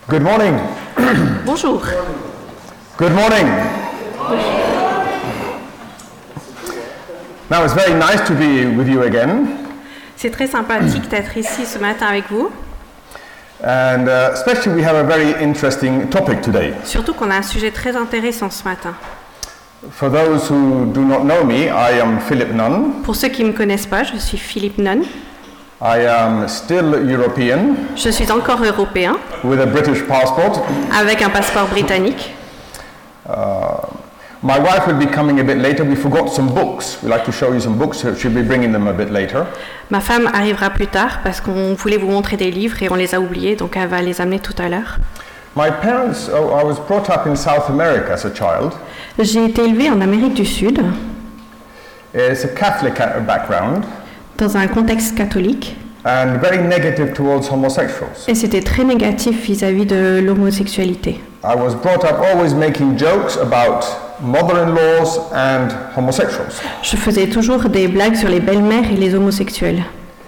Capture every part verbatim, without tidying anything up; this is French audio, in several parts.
Good morning. Bonjour. Good morning. Now it's very nice to be with you again. C'est très sympathique d'être ici ce matin avec vous. And uh, especially we have a very interesting topic today. Surtout qu'on a un sujet très intéressant ce matin. For those who do not know me, I am Philip Nunn. Pour ceux qui ne me connaissent pas, je suis Philippe Nunn. I am still European. Je suis encore européen. With a British passport. Avec un passeport britannique. Uh, my wife will be coming a bit later. We forgot some books. We'd like to show you some books. So she'll be bringing them a bit later. Ma femme arrivera plus tard parce qu'on voulait vous montrer des livres et on les a oubliés, donc elle va les amener tout à l'heure. My parents, oh, I was brought up in South America as a child. J'ai été élevée en Amérique du Sud. It's a Catholic background. Dans un contexte catholique. And very negative towards homosexuals. Et c'était très négatif vis-à-vis de l'homosexualité. I was brought up always making jokes about mother-in-laws and homosexuals. Je faisais toujours des blagues sur les belles-mères et les homosexuels.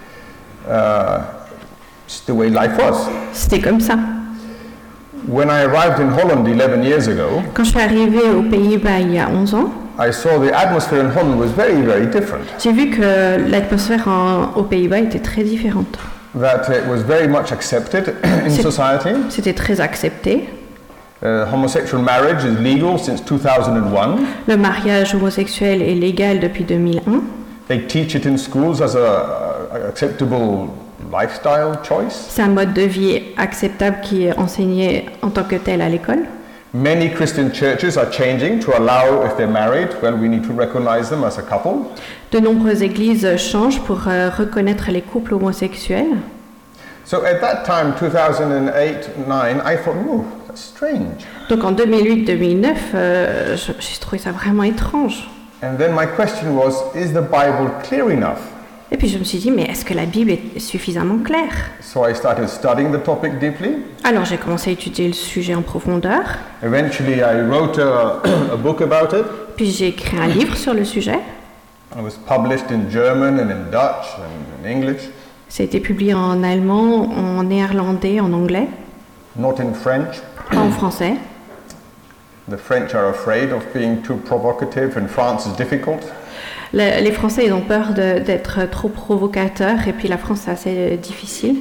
Uh, it's the way life was. C'était comme ça. When I arrived in Holland eleven years ago, quand je suis arrivée aux Pays-Bas il y a onze ans, I saw the atmosphere in Holland was very, very different. J'ai vu que l'atmosphère en, aux Pays-Bas était très différente. That it was very much accepted in society. C'était très accepté. Uh, homosexual marriage is legal since two thousand one. Le mariage homosexuel est légal depuis deux mille un. They teach it in schools as a, a acceptable lifestyle choice. C'est un mode de vie acceptable qui est enseigné en tant que tel à l'école. Many Christian churches are changing to allow, if they're married, well, we need to recognize them as a couple. De nombreuses églises changent pour euh, reconnaître les couples homosexuels. So at that time, two thousand eight nine, I thought, oh, that's strange. Donc en deux mille huit deux mille neuf, euh, j'ai trouvé ça vraiment étrange. And then my question was, is the Bible clear enough? Et puis je me suis dit, mais est-ce que la Bible est suffisamment claire? So I started studying the topic deeply. Alors j'ai commencé à étudier le sujet en profondeur. Eventually I wrote a, a book about it. Puis j'ai écrit un livre sur le sujet. It was published in German and in Dutch and in English. Ça a été publié en allemand, en néerlandais, en anglais. Not in French. Pas en français. The French are afraid of being too provocative and France is difficult. Le, les Français, ils ont peur de, d'être trop provocateurs et puis la France, c'est assez difficile.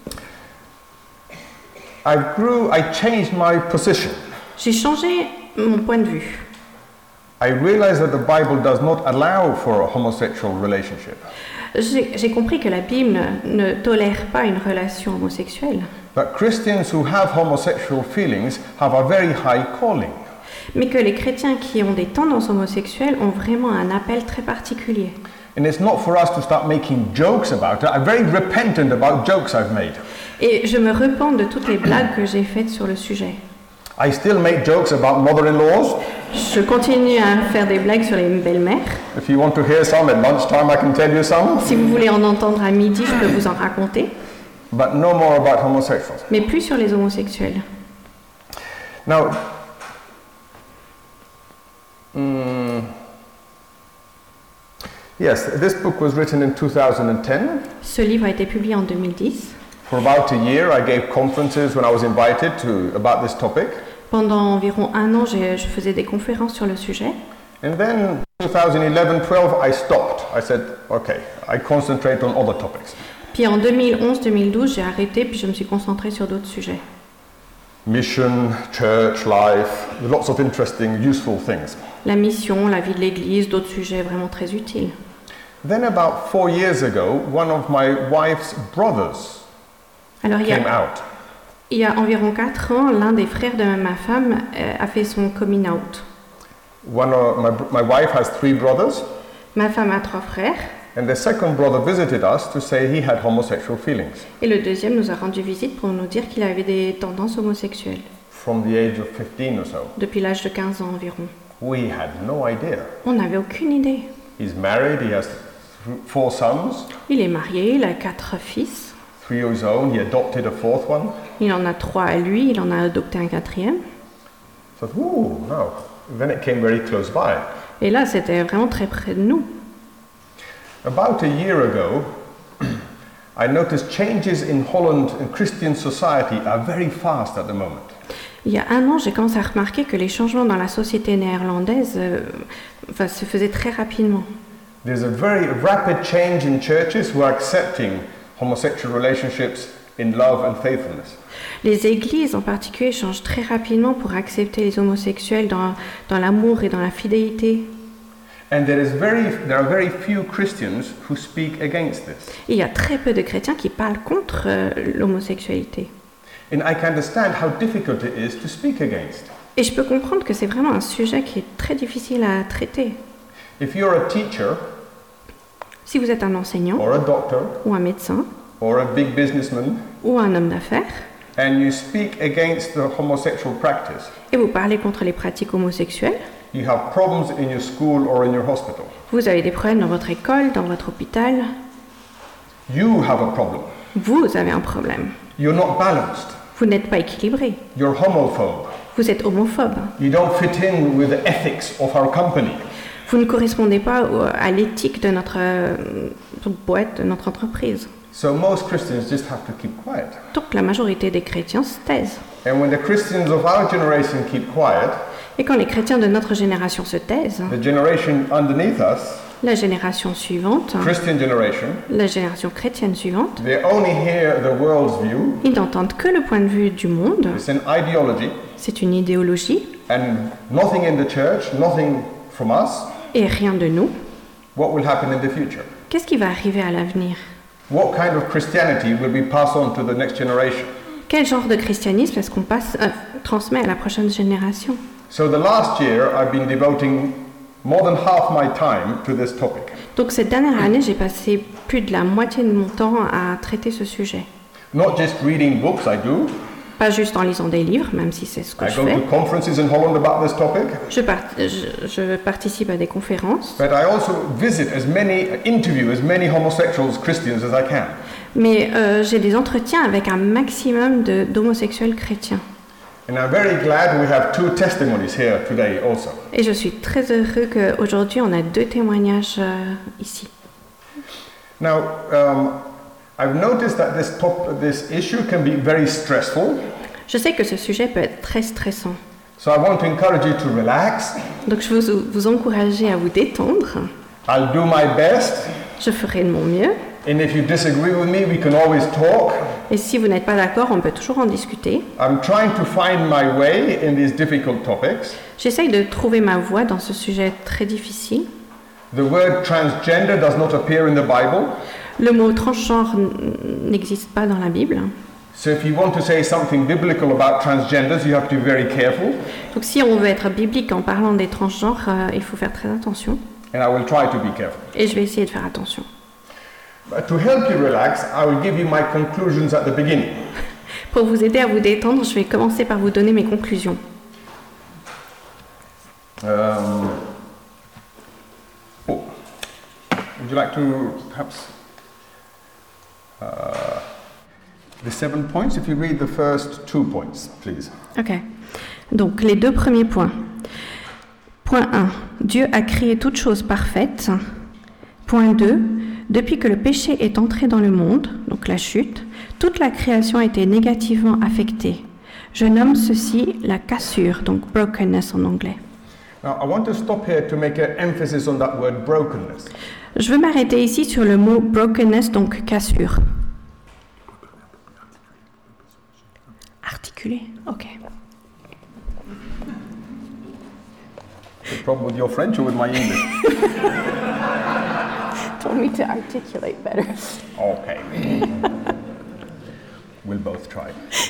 I grew, I changed my position. J'ai changé mon point de vue. I realized that the Bible does not allow for a homosexual relationship. J'ai, j'ai compris que la Bible ne, ne tolère pas une relation homosexuelle. But Christians who have homosexual feelings have a very high calling. Mais que les chrétiens qui ont des tendances homosexuelles ont vraiment un appel très particulier. And it's not for us to start making jokes about it. I'm very repentant about jokes I've made. Et je me repens de toutes les blagues que j'ai faites sur le sujet. I still make jokes about mother-in-laws. Je continue à faire des blagues sur les belles-mères. If you want to hear some at lunchtime, I can tell you some. Si vous voulez en entendre à midi, je peux vous en raconter. But no more about homosexuals. Mais plus sur les homosexuels. Now, mm, yes, this book was written in two thousand ten. Ce livre a été publié en deux mille dix. For about a year, I gave conferences when I was invited to about this topic. Pendant environ un an, j'ai, je faisais des conférences sur le sujet. And then, twenty eleven twelve, I stopped. I said, okay, I concentrate on other topics. Puis en deux mille onze deux mille douze, j'ai arrêté, puis je me suis concentrée sur d'autres sujets. Mission, church, life, lots of interesting, useful things. La mission, la vie de l'Église, d'autres sujets vraiment très utiles. Then about four years ago, one of my wife's brothers Alors il y, a, came out. il y a environ quatre ans, l'un des frères de ma femme euh, a fait son coming out. One of my, my wife has three brothers. Ma femme a trois frères. And the second brother visited us to say he had homosexual feelings. Et le deuxième nous a rendu visite pour nous dire qu'il avait des tendances homosexuelles. From the age of fifteen or so. Depuis l'âge de quinze ans environ. We had no idea. On n'avait aucune idée. He's married, he has four sons. Il est marié, il a quatre fils. Three of his own, he adopted a fourth one. Il en a trois à lui, il en a adopté un quatrième. So, ooh, no. Then it came very close by. Et là, c'était vraiment très près de nous. About a year ago, I noticed changes in Holland and Christian society are very fast at the moment. Il y a un an, j'ai commencé à remarquer que les changements dans la société néerlandaise euh, enfin, se faisaient très rapidement. There's a very rapid change in churches who are accepting homosexual relationships in love and faithfulness. Les églises en particulier changent très rapidement pour accepter les homosexuels dans, dans l'amour et dans la fidélité. And there is very, there are very few Christians who speak against this. Et il y a très peu de chrétiens qui parlent contre euh, l'homosexualité. And I can understand how difficult it is to speak against. Et je peux comprendre que c'est vraiment un sujet qui est très difficile à traiter. If you're a teacher, Si vous êtes un enseignant or a doctor, ou un médecin or a big businessman, ou un homme d'affaires and you speak against the homosexual practice, et vous parlez contre les pratiques homosexuelles, you have problems in your school or in your hospital. vous avez des problèmes dans votre école, dans votre hôpital, You have a problem. vous avez un problème. You're not balanced. Vous n'êtes pas équilibré. You're homophobe. Vous êtes homophobe. You don't fit in with the ethics of our company. Vous ne correspondez pas au- à l'éthique de notre euh, boîte, de notre entreprise. So most Christians just have to keep quiet. Donc la majorité des chrétiens se taisent. And when the Christians of our generation keep quiet, Et quand les chrétiens de notre génération se taisent, the generation underneath us, la génération suivante, Christian generation, la génération chrétienne suivante, they only hear the world's view. ils n'entendent que le point de vue du monde. It's an ideology, C'est une idéologie and nothing in the church, nothing from us. et rien de nous. What will happen in the future? Qu'est-ce qui va arriver à l'avenir? What kind of Christianity will be passed on to the next generation? Quel genre de christianisme est-ce qu'on passe, euh, transmet à la prochaine génération? So the last year, I've been devoting more than half my time to this topic. Donc cette dernière année, j'ai passé plus de la moitié de mon temps à traiter ce sujet. Not just reading books, I do. Pas juste en lisant des livres, même si c'est ce que I je go fais. to conferences in Holland about this topic. Je, part- je- je participe à des conférences, But I also visit as many, interview as many homosexuals, Christians as I can. mais euh, j'ai des entretiens avec un maximum de- d'homosexuels chrétiens. And I'm very glad we have two testimonies here today also. Et je suis très heureux qu'aujourd'hui on a deux témoignages euh, ici. Now, um, I've noticed that this, top, this issue can be very stressful. Je sais que ce sujet peut être très stressant. So I want to encourage you to relax. Donc je veux vous, vous encourager à vous détendre. I'll do my best. Je ferai de mon mieux. And if you disagree with me, we can always talk. Et si vous n'êtes pas d'accord, on peut toujours en discuter. I'm trying to find my way in these difficult topics. J'essaye de trouver ma voie dans ce sujet très difficile. The word transgender does not appear in the Bible. Le mot transgenre n- n'existe pas dans la Bible. So if you want to say something biblical about transgenders, you have to be very careful. Donc si on veut être biblique en parlant des transgenres, euh, il faut faire très attention. And I will try to be careful. Et je vais essayer de faire attention. But to help you relax, I will give you my conclusions at the beginning. Pour vous aider à vous détendre, je vais commencer par vous donner mes conclusions. Um, oh. Would you like to perhaps uh, the seven points? If you read the first two points, please. Ok. Donc les deux premiers points. Point un. Dieu a créé toutes choses parfaites. Point deux. Depuis que le péché est entré dans le monde, donc la chute, toute la création a été négativement affectée. Je nomme ceci la cassure, donc brokenness en anglais. Now, I want to stop here to make an emphasis on that word brokenness. Je veux m'arrêter ici sur le mot brokenness, donc cassure. Articulé, ok. The problem with your French or with my English? Told me to articulate better. Okay. We'll both try.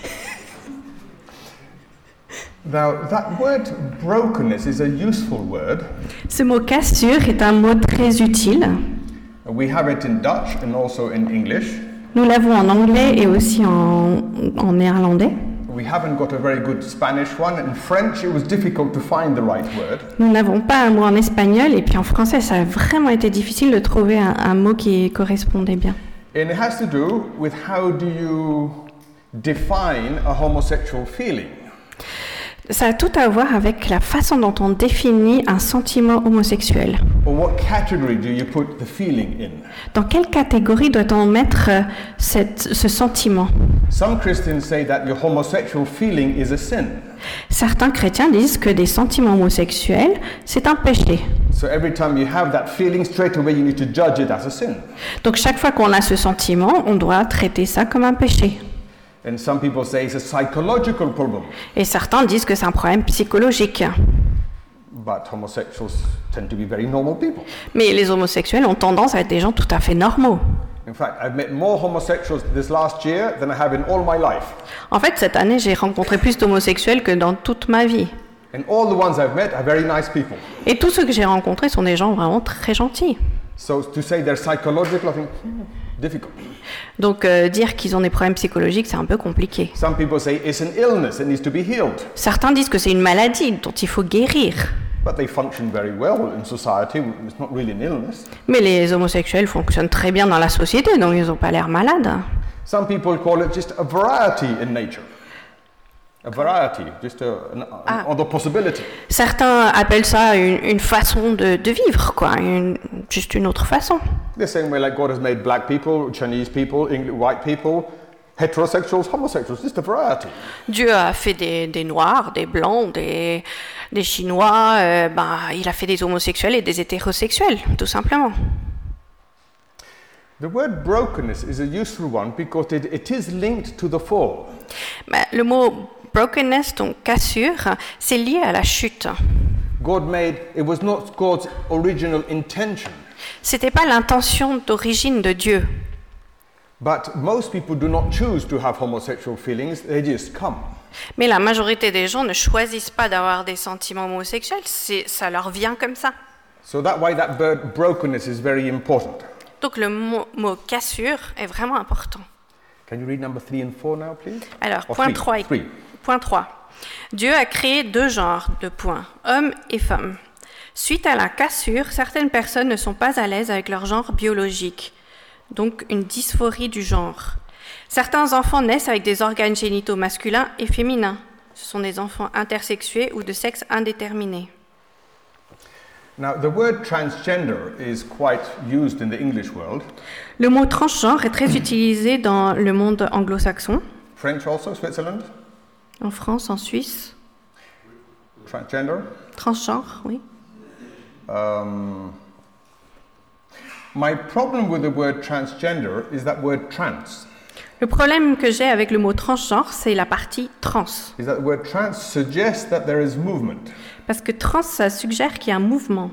Now, that word brokenness is a useful word. Ce mot cassure est un mot très utile. We have it in Dutch and also in English. Nous l'avons en anglais et aussi en, en néerlandais. We haven't got a very good Spanish one. In French, it was difficult to find the right word. Nous n'avons pas un mot en espagnol et puis en français, ça a vraiment été difficile de trouver un, un mot qui correspondait bien. And it has to do with how do you define a homosexual feeling. Ça a tout à voir avec la façon dont on définit un sentiment homosexuel. Or what category do you put the feeling in? Dans quelle catégorie doit-on mettre euh, cette, ce sentiment? Some Christians say that your homosexual feeling is a sin. Certains chrétiens disent que des sentiments homosexuels, c'est un péché. So every time you have that feeling, straight away you need to judge it as a sin. Donc chaque fois qu'on a ce sentiment, on doit traiter ça comme un péché. And some people say it's a psychological problem. Et certains disent que c'est un problème psychologique. But homosexuals tend to be very normal people. Mais les homosexuels ont tendance à être des gens tout à fait normaux. In fact, I've met more homosexuals this last year than I have in all my life. En fait, cette année, j'ai rencontré plus d'homosexuels que dans toute ma vie. And all the ones I've met are very nice people. Et tous ceux que j'ai rencontrés sont des gens vraiment très gentils. So to say they're psychological, I think, hmm, difficult. Donc euh, dire qu'ils ont des problèmes psychologiques, c'est un peu compliqué. Some people say it's an illness, it needs to be healed. Certains disent que c'est une maladie dont il faut guérir. But they function very well in society. It's not really an illness. Mais les homosexuels fonctionnent très bien dans la société, donc ils n'ont pas l'air malades. Some people call it just a variety in nature. A variety, just a, an, Ah. another possibility. Certains appellent ça une, une façon de, de vivre, quoi, une, juste une autre façon. The same way like God has made black people, Chinese people, English, white people, heterosexuals, homosexuals, just a variety. Dieu a fait des, des noirs, des blancs, des, des chinois, euh, ben, il a fait des homosexuels et des hétérosexuels, tout simplement. The word brokenness is a useful one because it, it is linked to the fall. Ben, le mot brokenness, donc cassure, c'est lié à la chute. God made, it was not God's original intention, C'était pas l'intention d'origine de Dieu. but most people do not choose to have homosexual feelings, they just come. Mais la majorité des gens ne choisissent pas d'avoir des sentiments homosexuels, c'est, ça leur vient comme ça. So that way that word brokenness is very important. Donc le mot, mot cassure est vraiment important. Can you read number three and four now, please? Alors, Or point three, trois. three. Point trois. Dieu a créé deux genres de points, hommes et femmes. Suite à la cassure, certaines personnes ne sont pas à l'aise avec leur genre biologique, donc une dysphorie du genre. Certains enfants naissent avec des organes génitaux masculins et féminins. Ce sont des enfants intersexués ou de sexe indéterminé. Now, the word transgender is quite used in the English world. Le mot transgenre est très utilisé dans le monde anglo-saxon, French also, Switzerland? en France, en Suisse. Transgender? Transgenre, oui. Um, my problem with the word transgender is that word trans. Le problème que j'ai avec le mot transgenre, c'est la partie trans. Is that the word trans suggests that there is movement. Parce que trans, ça suggère qu'il y a un mouvement.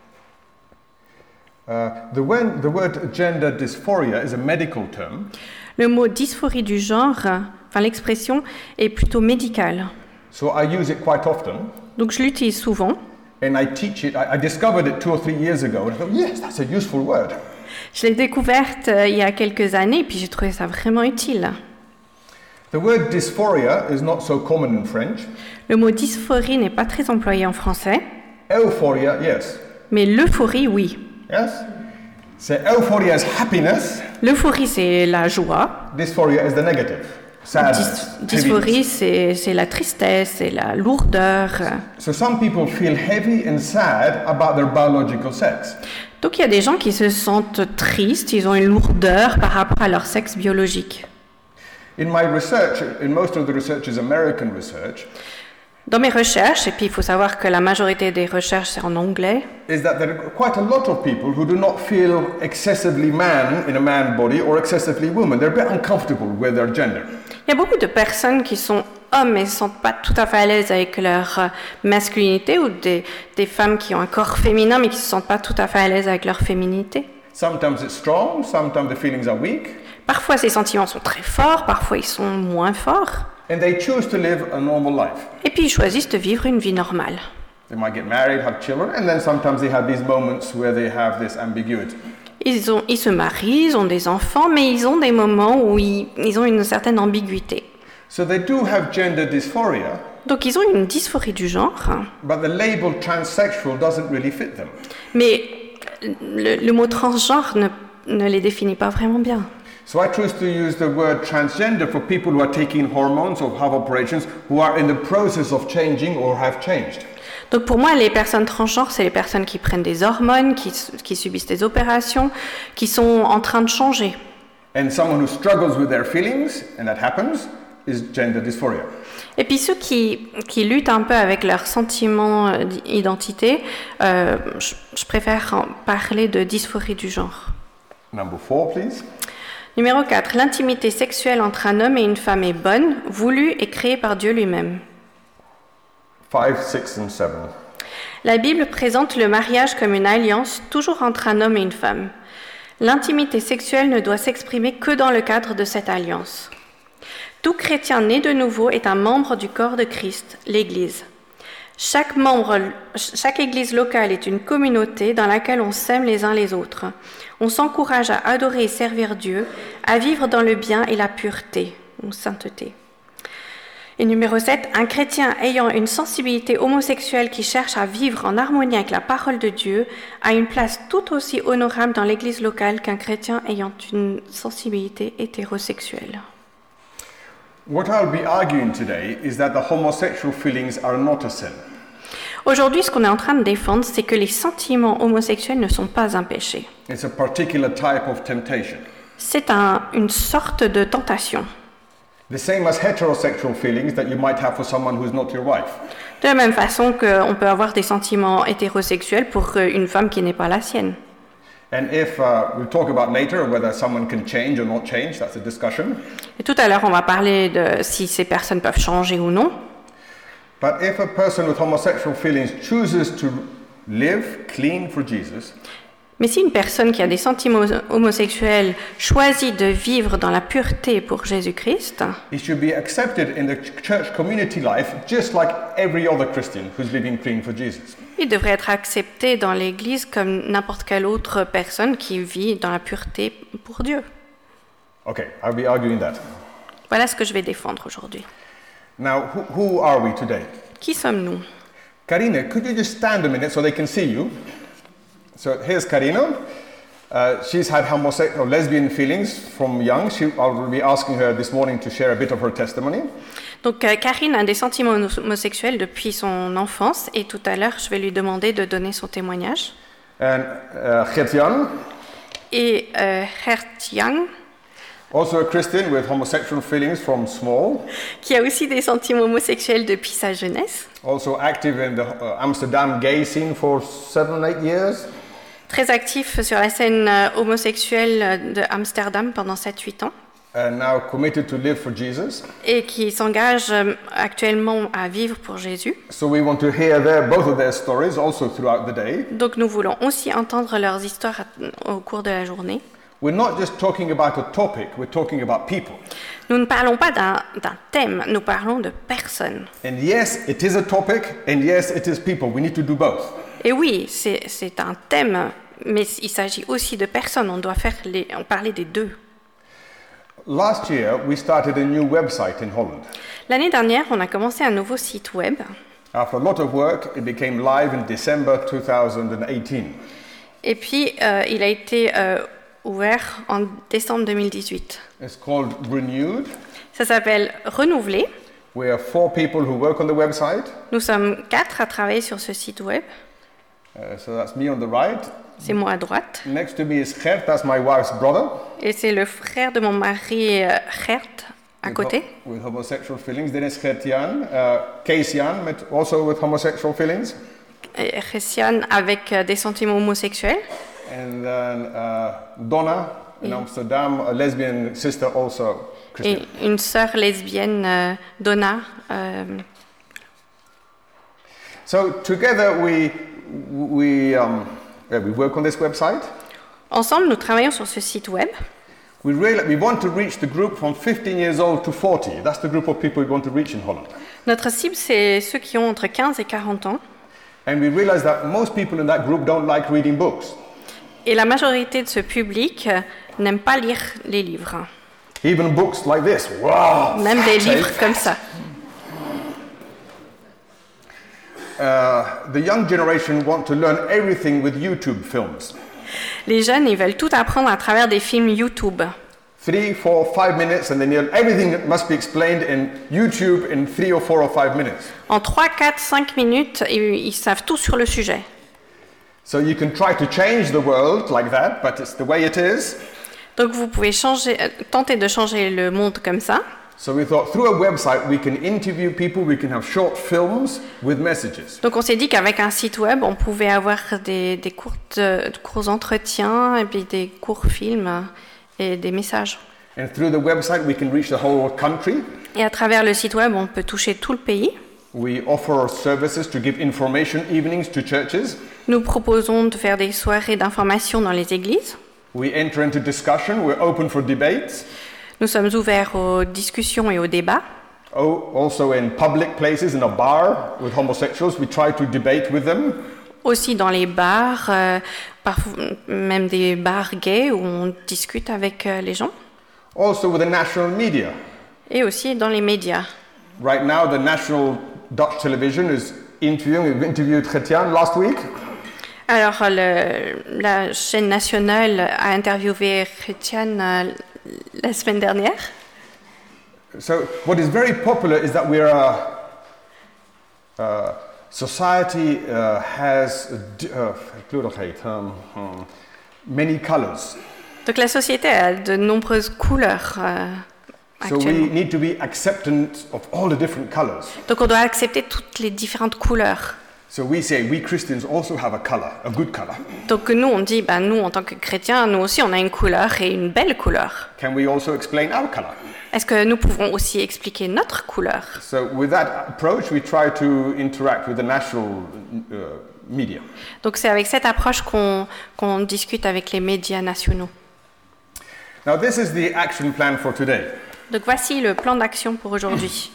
Uh, the, when, the word gender dysphoria is a medical term, Le mot dysphorie du genre, enfin l'expression, est plutôt médicale. so I use it quite often, Donc je l'utilise souvent. and I teach it. I, I discovered it two or three years ago, and I thought, yes, that's a useful word. Je l'ai découverte euh, il y a quelques années, et puis j'ai trouvé ça vraiment utile. The word dysphoria is not so common in French. Le mot dysphorie n'est pas très employé en français, Euphoria, yes. mais l'euphorie, oui. Yes? So euphoria is happiness, L'euphorie, c'est la joie. dysphoria is the negative. Sadness. Dys- dysphorie, c'est, c'est la tristesse, c'est la lourdeur. So some people feel heavy and sad about their biological sex. Donc il y a des gens qui se sentent tristes, ils ont une lourdeur par rapport à leur sexe biologique. In my research, in most of the research is American research, Dans mes recherches, et puis il faut savoir que la majorité des recherches c'est en anglais, is that there are quite a lot of people who do not feel excessively man in a man body or excessively woman. They're a bit uncomfortable with their gender. il y a beaucoup de personnes qui sont hommes mais ne se sentent pas tout à fait à l'aise avec leur euh, masculinité, ou des, des femmes qui ont un corps féminin mais qui ne se sentent pas tout à fait à l'aise avec leur féminité. Sometimes it's strong, sometimes the feelings are weak, Parfois ces sentiments sont très forts, parfois ils sont moins forts, and they choose to live a normal life. et puis ils choisissent de vivre une vie normale. They might get married, have children, and then sometimes they have these moments where they have this ambiguity. Ils, ont, ils se marient, ils ont des enfants, mais ils ont des moments où ils, ils ont une certaine ambiguïté. So they do have gender dysphoria, Donc ils ont une dysphorie du genre, but the label transsexual doesn't really fit them. mais le, le mot transgenre ne, ne les définit pas vraiment bien. So I choose to use the word transgender for people who are taking hormones or have operations who are in the process of changing or have changed. Donc pour moi, les personnes transgenres, c'est les personnes qui prennent des hormones, qui, qui subissent des opérations, qui sont en train de changer. And someone who struggles with their feelings, and that happens, is gender dysphoria. Et puis ceux qui, qui luttent un peu avec leurs sentiments d'identité, euh, je, je préfère parler de dysphorie du genre. Number four, please. Numéro quatre. L'intimité sexuelle entre un homme et une femme est bonne, voulue et créée par Dieu lui-même. Five, six, and seven. La Bible présente le mariage comme une alliance toujours entre un homme et une femme. L'intimité sexuelle ne doit s'exprimer que dans le cadre de cette alliance. Tout chrétien né de nouveau est un membre du corps de Christ, l'Église. Chaque membre, chaque Église locale est une communauté dans laquelle on s'aime les uns les autres. On s'encourage à adorer et servir Dieu, à vivre dans le bien et la pureté, ou sainteté. Et numéro sept, un chrétien ayant une sensibilité homosexuelle qui cherche à vivre en harmonie avec la parole de Dieu a une place tout aussi honorable dans l'église locale qu'un chrétien ayant une sensibilité hétérosexuelle. What I'll be arguing today is that the homosexual feelings are not a sin. Aujourd'hui, ce qu'on est en train de défendre, c'est que les sentiments homosexuels ne sont pas un péché. It's a particular type of temptation. C'est un, une sorte de tentation. The same as heterosexual feelings that you might have for someone who's not your wife. De la même façon qu'on peut avoir des sentiments hétérosexuels pour une femme qui n'est pas la sienne. And if uh, we'll talk about later whether someone can change or not change, that's a discussion. Et tout à l'heure, on va parler de si ces personnes peuvent changer ou non. But if a person with homosexual feelings chooses to live clean for Jesus, mais si une personne qui a des sentiments homosexuels choisit de vivre dans la pureté pour Jésus-Christ, he should be accepted in the church community life just like every other Christian who's living clean for Jesus. Il devrait être accepté dans l'Église comme n'importe quelle autre personne qui vit dans la pureté pour Dieu. Okay, I'll be arguing that. Voilà ce que je vais défendre aujourd'hui. Now, who, who are we today? Qui sommes-nous? Karina, could you just stand a minute so they can see you? So here's Karina. Uh, she's had homosexual, lesbian feelings from young. She, I'll be asking her this morning to share a bit of her testimony. Donc euh, Karine a des sentiments homosexuels depuis son enfance et tout à l'heure je vais lui demander de donner son témoignage. And uh, Gert-Jan, et euh, Gert-Jan, also a Christian with homosexual feelings from small. Qui a aussi des sentiments homosexuels depuis sa jeunesse. Also active in the uh, Amsterdam gay scene for seven, eight years. Très actif sur la scène euh, homosexuelle de Amsterdam pendant sept huit ans. And now committed to live for Jesus. Et qui s'engage euh, actuellement à vivre pour Jésus. So we want to hear their, both of their stories also throughout the day. Donc nous voulons aussi entendre leurs histoires au cours de la journée. We're not just talking about a topic, we're talking about people. Nous ne parlons pas d'un, d'un thème, nous parlons de personnes. And yes, it is a topic, and yes, it is people. We need to do both. Et oui, c'est, c'est un thème, mais il s'agit aussi de personnes. On doit faire les, on parler des deux. Last year, we started a new website in Holland. L'année dernière, on a commencé un nouveau site web. After a lot of work, it became live in December two thousand eighteen. Et puis, euh, il a été euh, ouvert en décembre deux mille dix-huit. It's called Renewed. Ça s'appelle Renouveler. We are four people who work on the website. Nous sommes quatre à travailler sur ce site web. Uh, so that's me on the right. C'est moi à droite. Next to me is Gert, that's my wife's brother. Et c'est le frère de mon mari, euh, Gert, à with côté. Ho- with homosexual feelings. Then it's Gert-Jan, uh, Kees-Jan, but also with homosexual feelings. Et Christian avec euh, des sentiments homosexuels. And then uh, Donna in Yeah. Amsterdam, a lesbian sister also Christian. Et une sœur lesbienne, euh, Donna. euh, So together we we um, yeah, we work on this website. Ensemble, nous travaillons sur ce site web. We really we want to reach the group from fifteen years old to forty. That's the group of people we want to reach in Holland. Notre cible, c'est ceux qui ont entre quinze et quarante ans. And we realize that most people in that group don't like reading books. Et la majorité de ce public euh, n'aime pas lire les livres. Even books like this. Wow. Même des livres comme ça. Uh, the young generation want to learn everything with YouTube films. Les jeunes, ils veulent tout apprendre à travers des films YouTube. Three, four, five minutes, and then you'll- everything must be explained in YouTube in three or four or five minutes. En trois, quatre, cinq minutes, ils, ils savent tout sur le sujet. So you can try to change the world like that, but it's the way it is. Donc vous pouvez changer, euh, tenter de changer le monde comme ça. So we thought through a website we can interview people, we can have short films with messages. Donc on s'est dit qu'avec un site web, on pouvait avoir des, des courtes, euh, courts entretiens et puis des courts films et des messages. And through the website we can reach the whole country. Et à travers le site web, on peut toucher tout le pays. We offer services to give information evenings to churches. Nous proposons de faire des soirées d'information dans les églises. We enter into discussion, we're open for debates. Nous sommes ouverts aux discussions et aux débats. Oh, also in public places, in a bar with homosexuals, we try to debate with them. Aussi dans les bars, euh, parfois même des bars gays où on discute avec euh, les gens. Also with the national media. Et aussi dans les médias. Right now, the national Dutch television is interviewing, we've interviewed Chrétien last week. Alors, le- la chaîne nationale a interviewé Chrétienne euh, la semaine dernière. So what is very popular is that we're a, uh, society uh, has a d- uh, um, um, many colors. Donc, la société a de nombreuses couleurs euh, So we actuellement. need to be acceptant of all the different colors. Donc, on doit accepter toutes les différentes couleurs. So we say we Christians also have a color, a good color. Donc, nous, on dit, ben, nous, en tant que chrétiens, nous aussi, on a une couleur et une belle couleur. Can we also explain our color? Est-ce que nous pouvons aussi expliquer notre couleur? So with that approach, we try to interact with the national uh, media. Donc, c'est avec cette approche qu'on qu'on discute avec les médias nationaux. Now this is the action plan for today. Donc, voici le plan d'action pour aujourd'hui.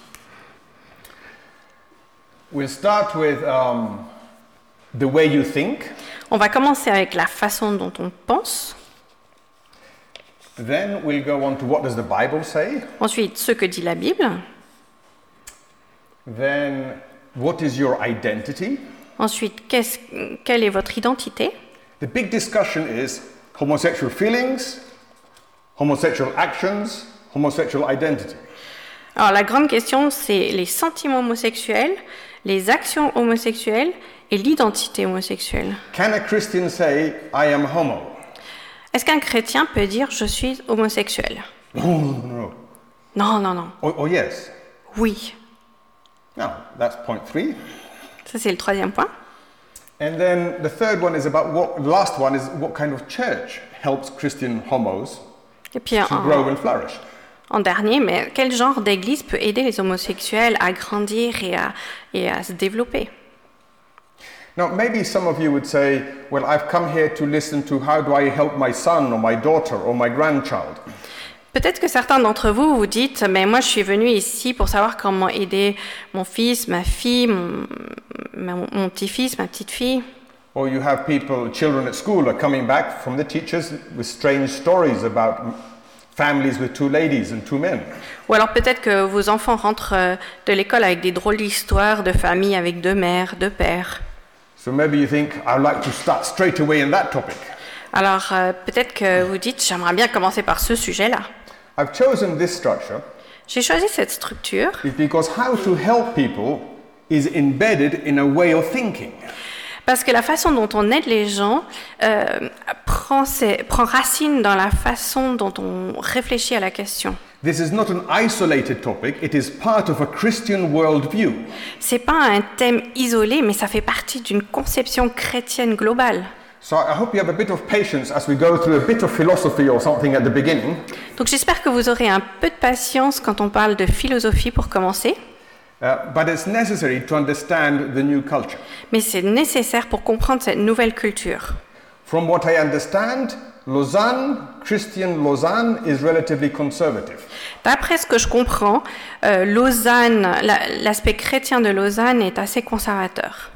We'll start with um, the way you think. On va commencer avec la façon dont on pense. Then we'll go on to what does the Bible say. Ensuite, ce que dit la Bible. Then what is your identity? Ensuite, qu'est-ce- quelle est votre identité? The big discussion is homosexual feelings, homosexual actions, homosexual identity. Alors, la grande question, c'est les sentiments homosexuels, les actions homosexuelles et l'identité homosexuelle. Can a Christian say, I am homo? Est-ce qu'un chrétien peut dire « je suis homosexuel No, no, no, no. » Non, non, non. Or, or yes. Oui. Now, that's point three. Ça, c'est le troisième point. And then the third one is about what, the last one is what kind of church helps Christian homos Et puis, to en, grow and flourish. en dernier, mais quel genre d'église peut aider les homosexuels à grandir et à, et à se développer? Now, maybe some of you would say, well, I've come here to listen to how do I help my son or my daughter or my grandchild. Peut-être que certains d'entre vous vous dites, mais moi je suis venu ici pour savoir comment aider mon fils, ma fille, mon, mon, mon petit-fils, ma petite-fille. Or you have people, children at school are coming back from the teachers with strange stories about families with two ladies and two men. Ou alors peut-être que vos enfants rentrent euh, de l'école avec des drôles d'histoires de familles avec deux mères, deux pères. So maybe you think, I'd like to start straight away in that topic. Alors euh, peut-être que vous dites, j'aimerais bien commencer par ce sujet-là. I've chosen this structure J'ai choisi cette structure is because how to help people is embedded in a way of thinking. parce que la façon dont on aide les gens euh, prend, ses- prend racine dans la façon dont on réfléchit à la question. This is not an isolated topic, it is part of a Christian worldview. C'est pas un thème isolé, mais ça fait partie d'une conception chrétienne globale. So I hope you have a bit of patience as we go through a bit of philosophy or something at the beginning. Donc j'espère que vous aurez un peu de patience quand on parle de philosophie pour commencer, Uh, but it's necessary to understand the new culture. mais c'est nécessaire pour comprendre cette nouvelle culture. From what I understand, Lausanne, Christian Lausanne, is relatively conservative. D'après ce que je comprends, euh, Lausanne, la- l'aspect chrétien de Lausanne est assez conservateur.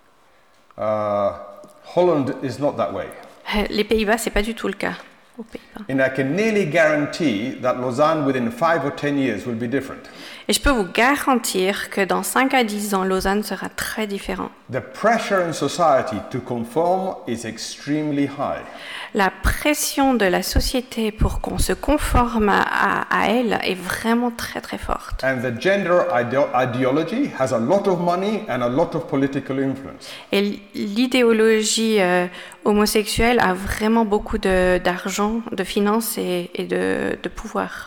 Uh, Holland is not that way. Euh, Les Pays-Bas, c'est pas du tout le cas. Aux Pays-Bas. And I can nearly guarantee that Lausanne within five or ten years will be different. Et je peux vous garantir que dans cinq à dix ans, Lausanne sera très différent. The pressure in society to conform is extremely high. La pression de la société pour qu'on se conforme à, à, à elle est vraiment très très forte. And the gender ideo- ideology has a lot of money and a lot of political influence. Et l'idéologie euh, homosexuelle a vraiment beaucoup de, d'argent, de finances et, et de, de pouvoir.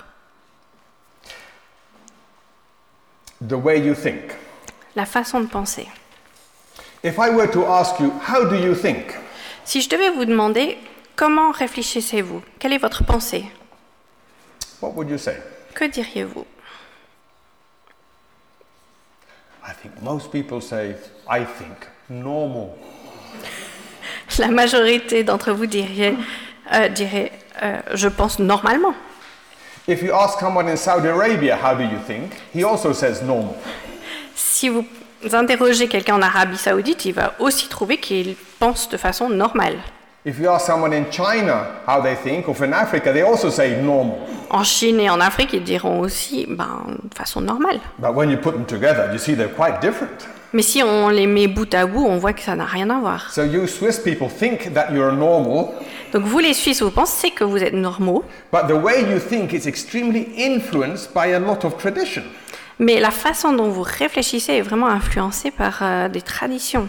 The way you think. La façon de penser. If I were to ask you, how do you think? Si je devais vous demander, comment réfléchissez-vous? Quelle est votre pensée? What would you say? Que diriez-vous? I think most people say, I think normal. La majorité d'entre vous diriez, euh, dirait, euh, je pense normalement. If you ask someone in Saudi Arabia, how do you think? He also says normal. Si vous interrogez quelqu'un en Arabie Saoudite, il va aussi trouver qu'il pense de façon normale. If you ask someone in China how they think, or in Africa, they also say normal. En Chine et en Afrique, ils diront aussi ben, de façon normale. But when you put them together, you see they're quite different. Mais si on les met bout à bout, on voit que ça n'a rien à voir. So you Swiss people think that you're normal, Donc vous les Suisses, vous pensez que vous êtes normaux, but the way you think is extremely influenced by a lot of tradition. mais la façon dont vous réfléchissez est vraiment influencée par euh, des traditions.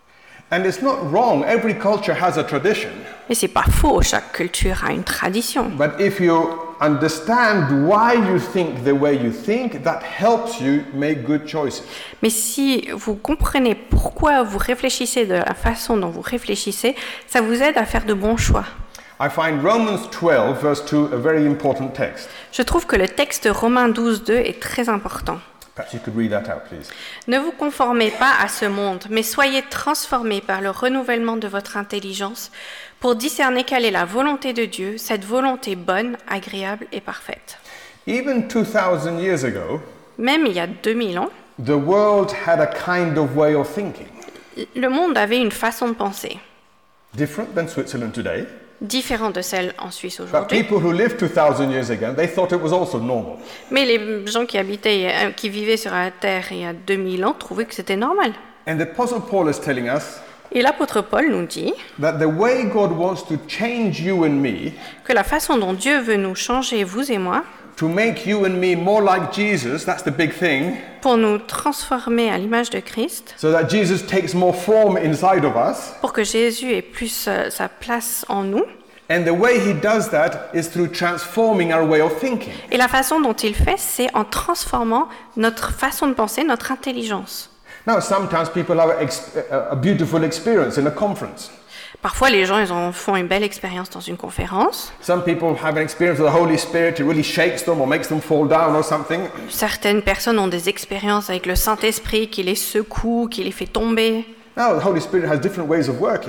And it's not wrong, every culture has a tradition. Et c'est pas faux, chaque culture a une tradition. But if you understand why you think the way you think, that helps you make good choices. Mais si vous comprenez pourquoi vous réfléchissez de la façon dont vous réfléchissez, ça vous aide à faire de bons choix. I find Romans twelve, verse two, a very important text. Je trouve que le texte Romains douze deux est très important. Perhaps you could read that out, please. Ne vous conformez pas à ce monde, mais soyez transformés par le renouvellement de votre intelligence pour discerner quelle est la volonté de Dieu, cette volonté bonne, agréable et parfaite. Even two thousand years ago, Même il y a deux mille ans, the world had a kind of way of thinking, le monde avait une façon de penser, different than Switzerland today. différente de celle en Suisse But aujourd'hui. people who lived two thousand years ago, they thought it was also normal. Mais les gens qui habitaient, euh, qui vivaient sur la terre il y a deux mille ans trouvaient que c'était normal. And the Apostle Paul is telling us Et l'apôtre Paul nous dit that the way God wants to change you and me, que la façon dont Dieu veut nous changer, vous et moi, to make you and me more like Jesus, that's the big thing, pour nous transformer à l'image de Christ, so that Jesus takes more form inside of us. pour que Jésus ait plus euh, sa place en nous. And the way he does that is through transforming our way of thinking. Et la façon dont il fait, c'est en transformant notre façon de penser, notre intelligence. Now, sometimes people have a, ex- a beautiful experience in a conference. Parfois, les gens ils en font une belle expérience dans une conférence. Some people have an experience with the Holy Spirit, it really shakes them or makes them fall down or something. Certaines personnes ont des expériences avec le Saint-Esprit qui les secoue, qui les fait tomber. Now, the Holy Spirit has different ways of working.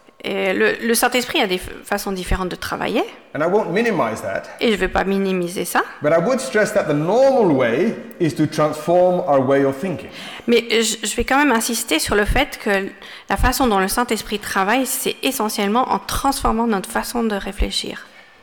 Et le, le Saint-Esprit a des f- façons différentes de travailler, And I won't minimize that, et je ne vais pas minimiser ça. but I would stress that the normal way is to transform our way of thinking. Mais je, je vais quand même insister sur le fait que la façon dont le Saint-Esprit travaille, c'est essentiellement en transformant notre façon de réfléchir.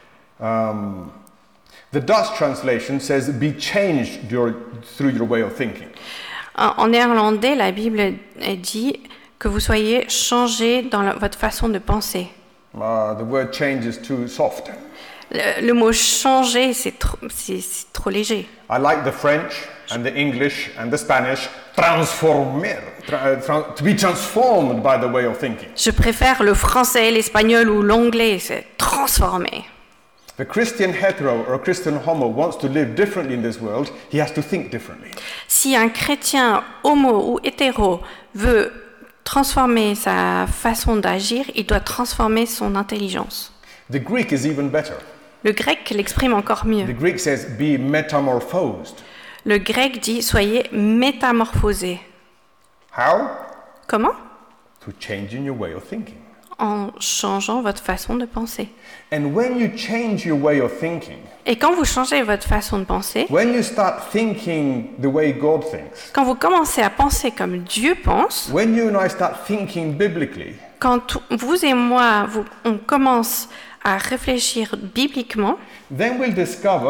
Um, the Dutch translation says, be changed your, through your way of thinking. En, en néerlandais, la Bible elle dit que vous soyez changés dans la- votre façon de penser. Uh, the word change is too soft. Le, le mot changer, c'est trop, c'est, c'est trop léger. I like the French and the English and the Spanish, transformer, tra- uh, tra- to be transformed by the way of thinking. Je préfère le français, l'espagnol ou l'anglais, c'est transformer. If a Christian hetero or a Christian homo wants to live differently in this world, he has to think differently. Si un chrétien homo ou hétéro veut transformer sa façon d'agir, il doit transformer son intelligence. The Greek is even better. Le grec l'exprime encore mieux. The Greek says, be metamorphosed. Le grec dit soyez métamorphosés. How? Comment? To changing your way of thinking. En changeant votre façon de penser. And when you change your way of thinking, Et quand vous changez votre façon de penser, when you start thinking the way God thinks, quand vous commencez à penser comme Dieu pense, when you and I start thinking biblically, quand vous et moi, vous- on commence à réfléchir bibliquement, then we'll discover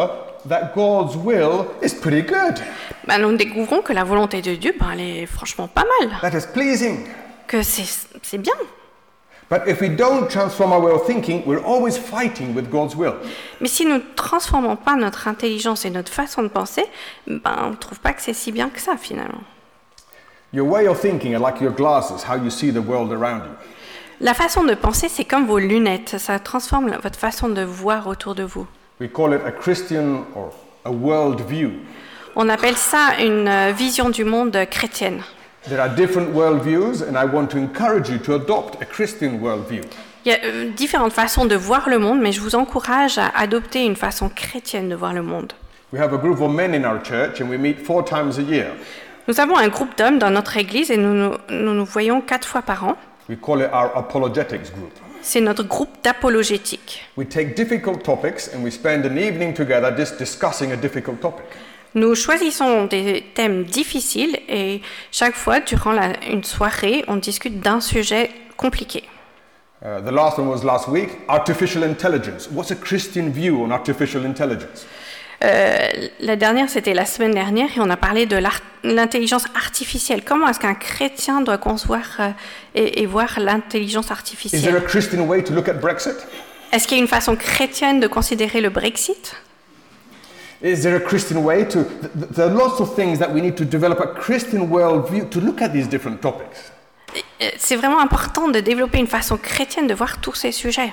that God's will is pretty good. Ben, nous découvrons que la volonté de Dieu, ben, elle est franchement pas mal, That is pleasing. que c'est, c'est bien. But if we don't transform our way of thinking, we're always fighting with God's will. Mais si nous ne transformons pas notre intelligence et notre façon de penser, ben, on ne trouve pas que c'est si bien que ça finalement. Your way of thinking is like your glasses, how you see the world around you. La façon de penser, c'est comme vos lunettes, ça transforme la- votre façon de voir autour de vous. We call it a Christian or a world view. On appelle ça une euh, vision du monde chrétienne. There are different world views, and I want to encourage you to adopt a Christian world view. Il y a euh, différentes façons de voir le monde, mais je vous encourage à adopter une façon chrétienne de voir le monde. We have a group of men in our church, and we meet four times a year. Nous avons un groupe d'hommes dans notre église et nous nous, nous nous voyons quatre fois par an. We call it our apologetics group. C'est notre groupe d'apologétique. We take difficult topics and we spend an evening together just discussing a difficult topic. Nous choisissons des thèmes difficiles et chaque fois, durant la- une soirée, on discute d'un sujet compliqué. Uh, the last one was last week, artificial intelligence. What's a Christian view on artificial intelligence? Euh, la dernière, c'était la semaine dernière et on a parlé de l'ar- l'intelligence artificielle. Comment est-ce qu'un chrétien doit concevoir euh, et, et voir l'intelligence Is there a artificielle? Christian way to look at Brexit? Est-ce qu'il y a une façon chrétienne de considérer le Brexit? Is there a Christian way to... th- th- There are lots of things that we need to develop a Christian worldview to look at these different topics. Euh, C'est vraiment important de développer une façon chrétienne de voir tous ces sujets.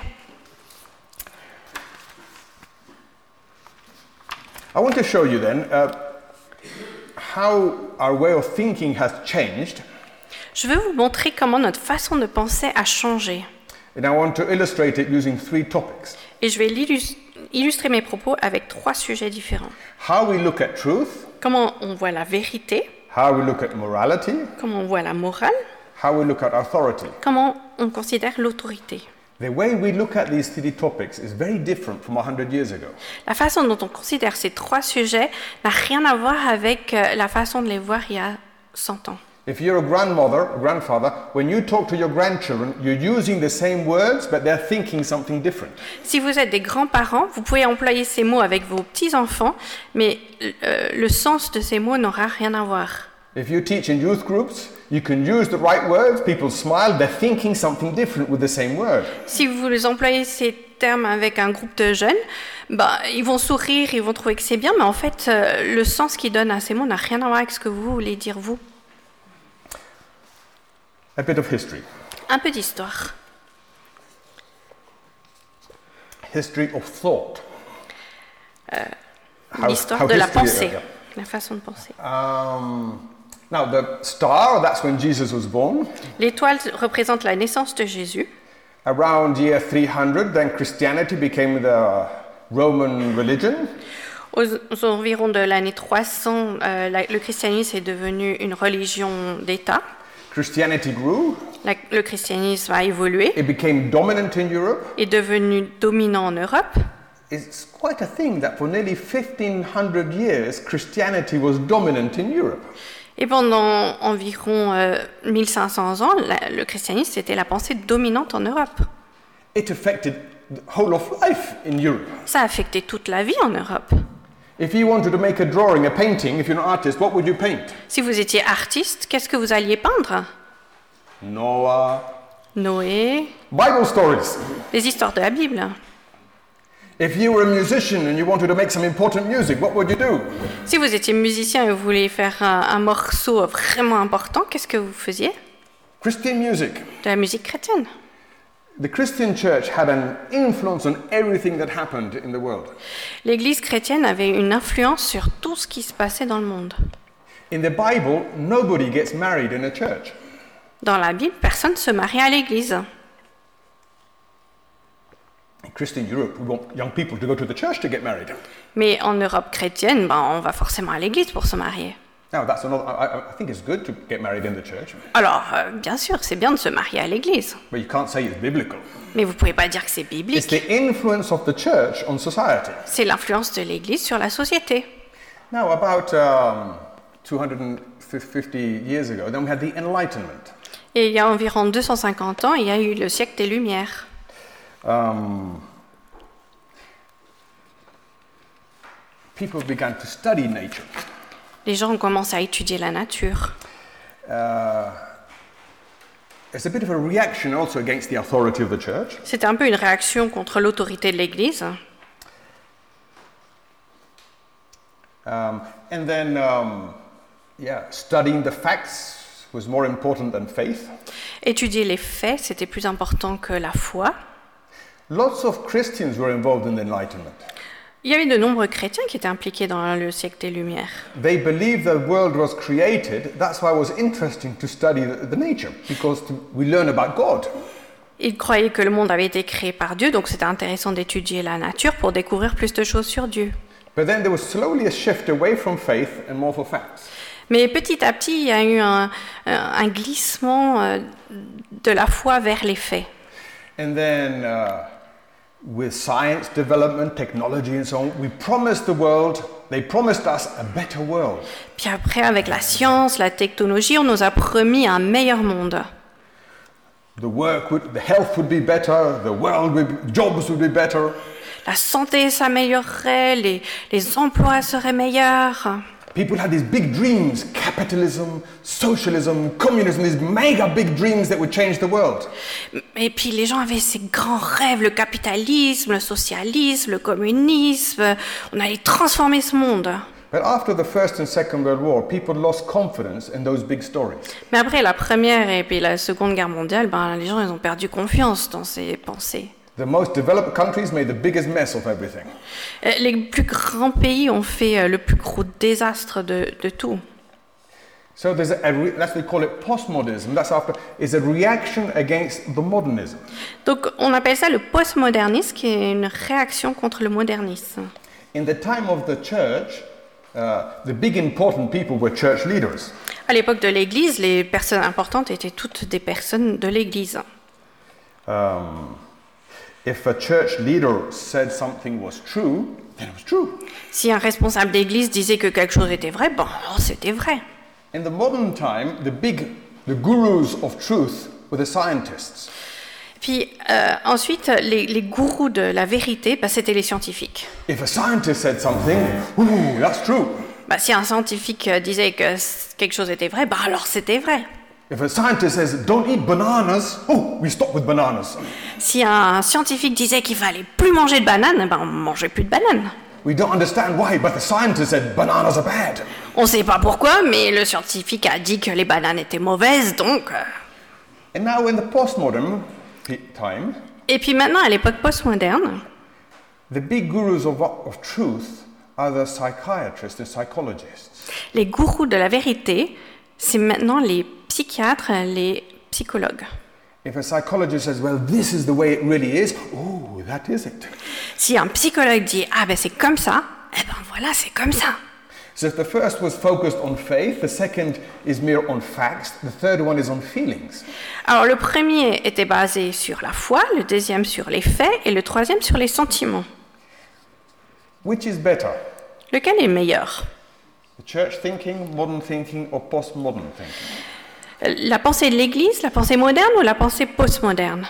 I want to show you then uh, how our way of thinking has changed, Je veux vous montrer comment notre façon de penser a changé. and I want to illustrate it using three topics. Et je vais l'illus- illustrer mes propos avec trois sujets différents. How we look at truth, Comment on voit la vérité, how we look at morality, comment on voit la morale, how we look at authority. comment on considère l'autorité. The way we look at these three topics is very different from one hundred years ago. La façon dont on considère ces trois sujets n'a rien à voir avec euh, la façon de les voir il y a cent ans. If you're a grandmother, a grandfather, when you talk to your grandchildren, you're using the same words, but they're thinking something different. Si vous êtes des grands-parents, vous pouvez employer ces mots avec vos petits-enfants, mais euh, le sens de ces mots n'aura rien à voir. If you teach in youth groups, you can use the right words, people smile, they're thinking something different with the same word. Si vous les employez ces termes avec un groupe de jeunes, bah, ils vont sourire, ils vont trouver que c'est bien, mais en fait, euh, le sens qu'ils donnent à ces mots n'a rien à voir avec ce que vous voulez dire vous. A bit of history. Un peu d'histoire. History of thought. How- L'histoire how de la history- pensée, yeah. la façon de penser. Um, now, the star, that's when Jesus was born. L'étoile représente la naissance de Jésus. Around year three hundred, then Christianity became the Roman religion. Aux, aux environs de l'année trois cents, euh, la- le christianisme est devenu une religion d'État. Christianity grew. La- le christianisme a évolué, It became dominant in Europe. est devenu dominant en Europe. It's quite a thing that for nearly fifteen hundred years, Christianity was dominant in Europe. Et pendant environ euh, mille cinq cents ans, la- le christianisme c'était la pensée dominante en Europe. It affected the whole of life in Europe. Ça a affecté toute la vie en Europe. If you wanted to make a drawing, a painting, if you're an artist, what would you paint? Si vous étiez artiste, qu'est-ce que vous alliez peindre? Noah. Noé, Bible stories. les histoires de la Bible. If you were a musician and you wanted to make some important music, what would you do? Si vous étiez musicien et vous vouliez faire un, un morceau vraiment important, qu'est-ce que vous faisiez? Christian music. De la musique chrétienne. The Christian church had an influence on everything that happened in the world. L'Église chrétienne avait une influence sur tout ce qui se passait dans le monde. In the Bible, nobody gets married in a church. Dans la Bible, personne ne se marie à l'Église. In Christian Europe, we want young people to go to the church to get married. Mais en Europe chrétienne, ben, on va forcément à l'Église pour se marier. Now, that's another. I, I I think it's good to get married in the church, Alors, euh, bien sûr, c'est bien de se marier à l'Église. but you can't say it's biblical. Mais vous ne pouvez pas dire que c'est It's biblique. the influence of the church on society. C'est l'influence de l'Église sur la société. Now, about um, two hundred fifty years ago, then we had the Enlightenment. Et il y a environ deux cent cinquante ans, il y a eu le siècle des Lumières. Um, people began to study nature. Les gens ont commencé à étudier la nature. Uh, it's a bit of a reaction also against the authority of the church. C'était un peu une réaction contre l'autorité de l'Église. Um, and then, um, yeah, studying the facts was more important than faith. Étudier les faits, c'était plus important que la foi. Lots of Christians were involved in the Enlightenment. Il y avait de nombreux chrétiens qui étaient impliqués dans le siècle des Lumières. They believed the world was created. That's why it was interesting to study the, the nature, because to, we learn about God. Ils croyaient que le monde avait été créé par Dieu, donc c'était intéressant d'étudier la nature pour découvrir plus de choses sur Dieu. But then there was slowly a shift away from faith and more for facts. Mais petit à petit, il y a eu un, un glissement de la foi vers les faits. And then, uh, with science development, technology and so on, we promised the world, they promised us a better world. Puis après, avec la science, la technologie, on nous a promis un meilleur monde. The work would, the health would be better, the world would, be, jobs would be better. La santé s'améliorerait, les, les emplois seraient meilleurs. People had these big dreams, capitalism, socialism, communism, these mega big dreams that would change the world. Et puis les gens avaient ces grands rêves, le capitalisme, le socialisme, le communisme. On allait transformer ce monde. But after the First and Second World War, people lost confidence in those big stories. Mais après la Première et puis la Seconde Guerre mondiale, ben, les gens ils ont perdu confiance dans ces pensées. The most developed countries made the biggest mess of everything. Les plus grands pays ont fait le plus gros désastre de, de tout. So there's a, a re, let's we call it postmodernism. That's after is a reaction against the modernism. Donc on appelle ça le postmodernisme, qui est une réaction contre le modernisme. In the time of the church, uh, the big important people were church leaders. À l'époque de l'Église, les personnes importantes étaient toutes des personnes de l'Église. Um, If a church leader said something was true, then it was true. Si un responsable d'église disait que quelque chose était vrai, bon, alors c'était vrai. In the modern time, the big, the gurus of truth were the scientists. Puis euh, ensuite, les, les gourous de la vérité, bah, c'était les scientifiques. If a scientist said something, ooh, that's true. Bah, si un scientifique disait que quelque chose était vrai, bah alors c'était vrai. If a scientist says, don't eat bananas, oh, we stop with bananas. Si un scientifique disait qu'il fallait plus manger de bananes, ben on mangeait plus de bananes. We don't understand why, but the scientist said bananas are bad. On sait pas pourquoi, mais le scientifique a dit que les bananes étaient mauvaises, donc... And now in the postmodern time, et puis maintenant, à l'époque postmoderne, the big gurus of, of truth are the psychiatrists and psychologists. Les gourous de la vérité, c'est maintenant les psychiatres, les psychologues. If a psychologist says, well, this is the way it really is, oh, that is it. Si un psychologue dit, ah ben c'est comme ça, eh ben voilà, c'est comme ça. So if the first was focused on faith, the second is mere on facts, the third one is on feelings. Alors le premier était basé sur la foi, le deuxième sur les faits et le troisième sur les sentiments. Which is better? Lequel est meilleur? The church thinking, modern thinking, or postmodern thinking? La pensée de l'Église, la pensée moderne ou la pensée postmoderne?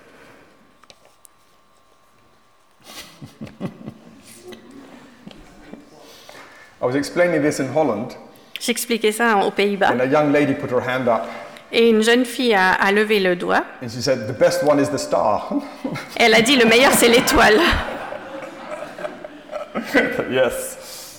I was explaining this in Holland. J'expliquais ça aux Pays-Bas. And a young lady put her hand up. Et une jeune fille a, a levé le doigt. And she said, the best one is the star. Elle a dit, le meilleur c'est l'étoile. Yes.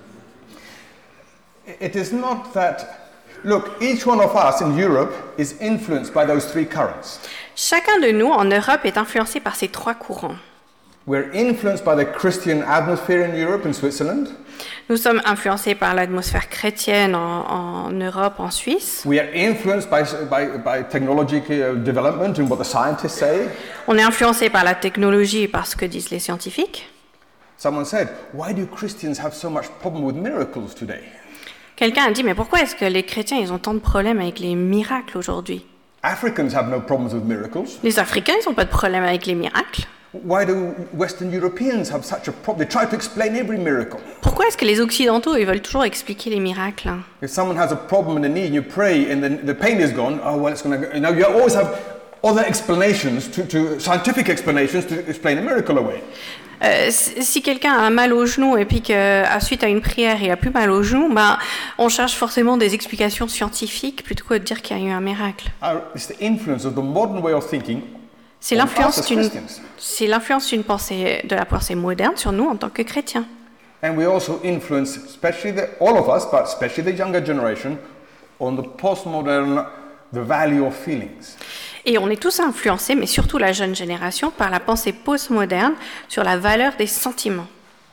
It is not that... Look, each one of us in Europe is influenced by those three currents. Chacun de nous en Europe est influencé par ces trois courants. We're influenced by the Christian atmosphere in Europe and Switzerland. Nous sommes influencés par l'atmosphère chrétienne en, en Europe, en Suisse. We are influenced by, by, by technological development and what the scientists say. On est influencé par la technologie et par ce que disent les scientifiques. Someone said, why do Christians have so much problem with miracles today? Quelqu'un a dit, mais pourquoi est-ce que les chrétiens ils ont tant de problèmes avec les miracles aujourd'hui? Africans have no problems with miracles. Les Africains, ils n'ont pas de problème avec les miracles. Why do Western Europeans have such a problem? They try to explain every miracle. Pourquoi est-ce que les Occidentaux, ils veulent toujours expliquer les miracles? If someone has a problem in the knee and you pray and then the pain is gone, oh well, it's going to go. You know, you always have other explanations, to, to scientific explanations to explain a miracle away. Euh, si quelqu'un a mal au genou et puis qu'à suite à une prière il a plus mal au genou, ben on cherche forcément des explications scientifiques plutôt que de dire qu'il y a eu un miracle. Our, it's the influence of the modern way of thinking. C'est l'influence d'une, c'est l'influence d'une pensée, de la pensée moderne sur nous en tant que chrétiens. And we also influence, especially the, all of us, but especially the younger generation, on the postmodern, the value of feelings. Et on est tous influencés, mais surtout la jeune génération, par la pensée postmoderne sur la valeur des sentiments.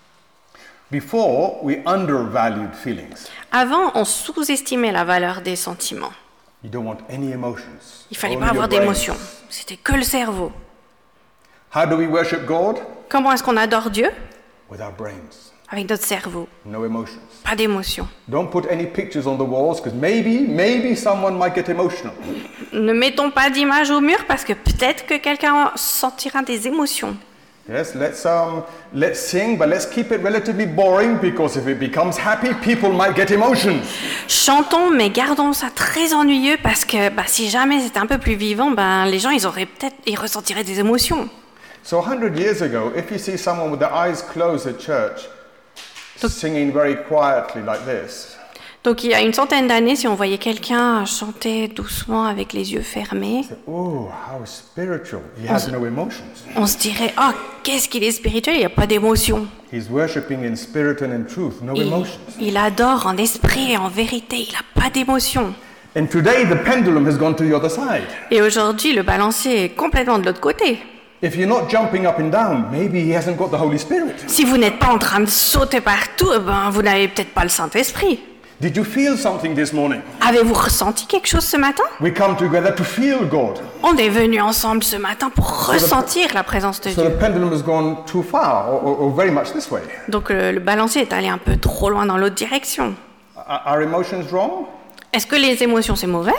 Before, we undervalued feelings. Avant, on sous-estimait la valeur des sentiments. You don't want any emotions. Il fallait Only pas avoir your brains. d'émotions. C'était que le cerveau. How do we worship God? Comment est-ce qu'on adore Dieu? With our brains. Avec notre cerveau. No emotions. Pas d'émotions. Don't put any pictures on the walls because maybe, maybe someone might get emotional. Ne mettons pas d'image au mur parce que peut-être que quelqu'un sentira des émotions. Yes, let's um, let's sing, but let's keep it relatively boring because if it becomes happy, people might get emotions. Chantons, mais gardons ça très ennuyeux parce que bah, si jamais c'était un peu plus vivant, ben les gens ils auraient peut-être, ils ressentiraient des émotions. So a hundred years ago, if you see someone with their eyes closed at church, singing very quietly like this. Donc il y a une centaine d'années, si on voyait quelqu'un chanter doucement avec les yeux fermés, Oh, how spiritual! He has no emotions. on se dirait oh qu'est-ce qu'il est spirituel, il n'y a pas d'émotion. He's worshiping in spirit and in truth, no Il, emotions. il adore en esprit et en vérité, il n'a pas d'émotion. And today the pendulum has gone to the other side. Et aujourd'hui, le balancier est complètement de l'autre côté. If you're not jumping up and down, maybe he hasn't got the Holy Spirit. Si vous n'êtes pas en train de sauter partout, eh ben, vous n'avez peut-être pas le Saint-Esprit. Did you feel something this morning? Avez-vous ressenti quelque chose ce matin? We come together to feel God. On est venus ensemble ce matin pour ressentir la présence de So Dieu. the pendulum has gone too far, or, or, or very much this way. Donc le, le balancier est allé un peu trop loin dans l'autre direction. Are our emotions wrong? Est-ce que les émotions c'est mauvais?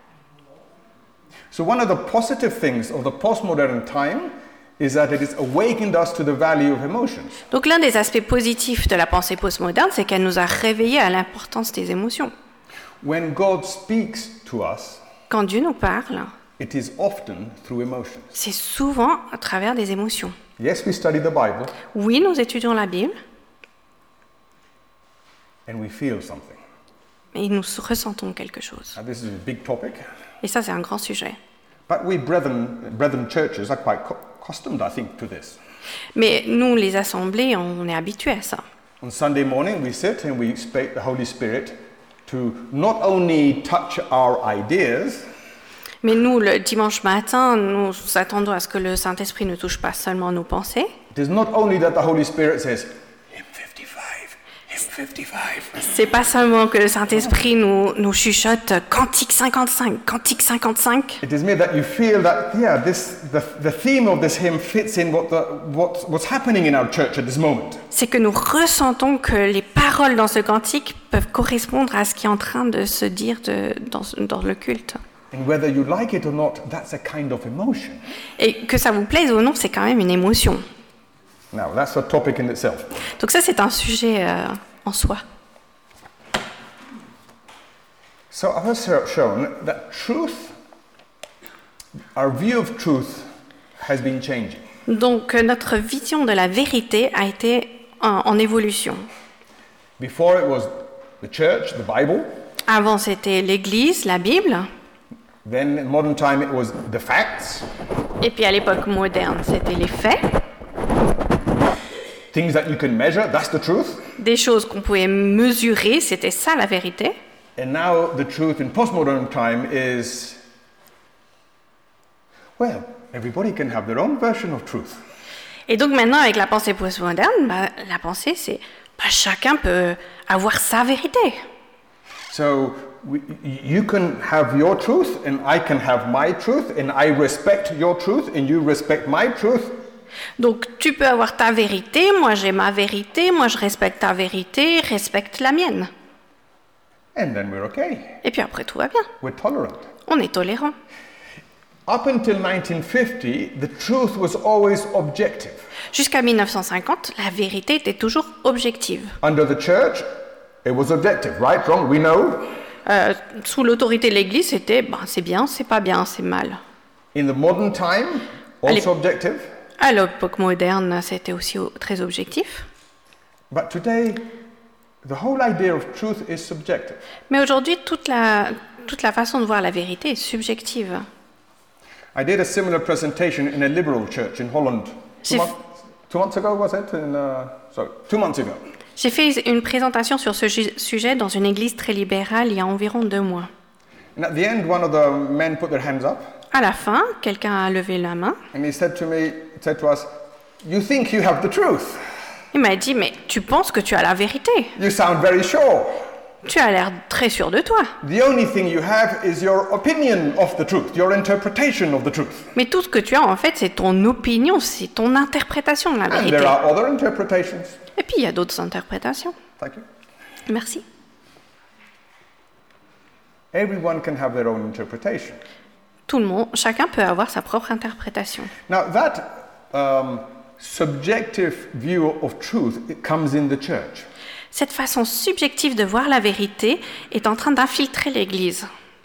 So one of the positive things of the postmodern time is that it has awakened us to the value of emotions. Donc l'un des aspects positifs de la pensée postmoderne, c'est qu'elle nous a réveillés à l'importance des émotions. When God speaks to us, Quand Dieu nous parle, it is often through emotions. c'est souvent à travers des émotions. Yes, we study the Bible Oui, nous étudions la Bible, and we feel something. mais nous ressentons quelque chose. Now, this is a big topic, Et ça, c'est un grand sujet. but we brethren, brethren churches are quite co- accustomed, I think, to this. Mais nous, les assemblées, on est habitués à ça. On Sunday morning, we sit and we expect the Holy Spirit to not only touch our ideas, Mais nous, le dimanche matin, nous attendons à ce que le Saint-Esprit ne touche pas seulement nos pensées. it is not only that the Holy Spirit says, hymn fifty-five, hymn fifty-five. C'est pas seulement que le Saint-Esprit nous, nous chuchote Cantique cinquante-cinq, Cantique cinquante-cinq. It is mere that you feel that, yeah, this, the, the theme of this hymn fits in what the, what, what's happening in our church at this moment. C'est que nous ressentons que les paroles dans ce cantique peuvent correspondre à ce qui est en train de se dire de, dans, dans le culte. And whether you like it or not, that's a kind of emotion. Et que ça vous plaise ou non, c'est quand même une émotion. Now, that's a topic in itself. Donc ça, c'est un sujet euh, en soi. So I have shown that truth, our view of truth has been changing. Donc euh, notre vision de la vérité a été en, en évolution. Before it was the church, the Bible. Avant, c'était l'Église, la Bible. Then in modern time it was the facts, Et puis à l'époque moderne, c'était les faits. things that you can measure, that's the truth. Des choses qu'on pouvait mesurer, c'était ça la vérité. And now the truth in postmodern time is, well, everybody can have their own version of truth. Et donc maintenant, avec la pensée postmoderne, bah, la pensée, c'est bah, chacun peut avoir sa vérité. So we, you can have your truth and I can have my truth and I respect your truth and you respect my truth. Donc tu peux avoir ta vérité, moi j'ai ma vérité, moi je respecte ta vérité, respecte la mienne. And then we're okay. Et puis après tout va bien. We're tolerant. On est tolérant. Up until nineteen fifty, the truth was always objective. Jusqu'à mille neuf cent cinquante, la vérité était toujours objective. Under the church, it was objective, right, wrong, we know. Euh, sous l'autorité de l'Église, c'était ben, c'est bien, c'est pas bien, c'est mal. In the modern time, Allez. also objective. À l'époque moderne, c'était aussi au- très objectif. But today, the whole idea of truth is subjective. Mais aujourd'hui, toute la, toute la façon de voir la vérité est subjective. I did a similar presentation in a liberal church in Holland. Two, J'ai mon- f- two months ago, was it? In, uh, sorry, two months ago. J'ai fait une présentation sur ce ju- sujet dans une église très libérale il y a environ deux mois. And at the end, one of the men put their hands up, À la fin, quelqu'un a levé la main. and he said to me, said to us, "You think you have the truth? Il m'a dit, mais tu penses que tu as la vérité. You sound very sure. Tu as l'air très sûr de toi. The only thing you have is your opinion of the truth, your interpretation of the truth. Mais tout ce que tu as, en fait, c'est ton opinion, c'est ton interprétation de la And vérité. there are other interpretations." Et puis, il y a d'autres interprétations. Thank you. Merci. Everyone can have their own interpretation. Tout le monde, chacun peut avoir sa propre interprétation. Now, that um, subjective view of truth, it comes in the church. Cette façon subjective de voir la vérité est en train d'infiltrer l'Église.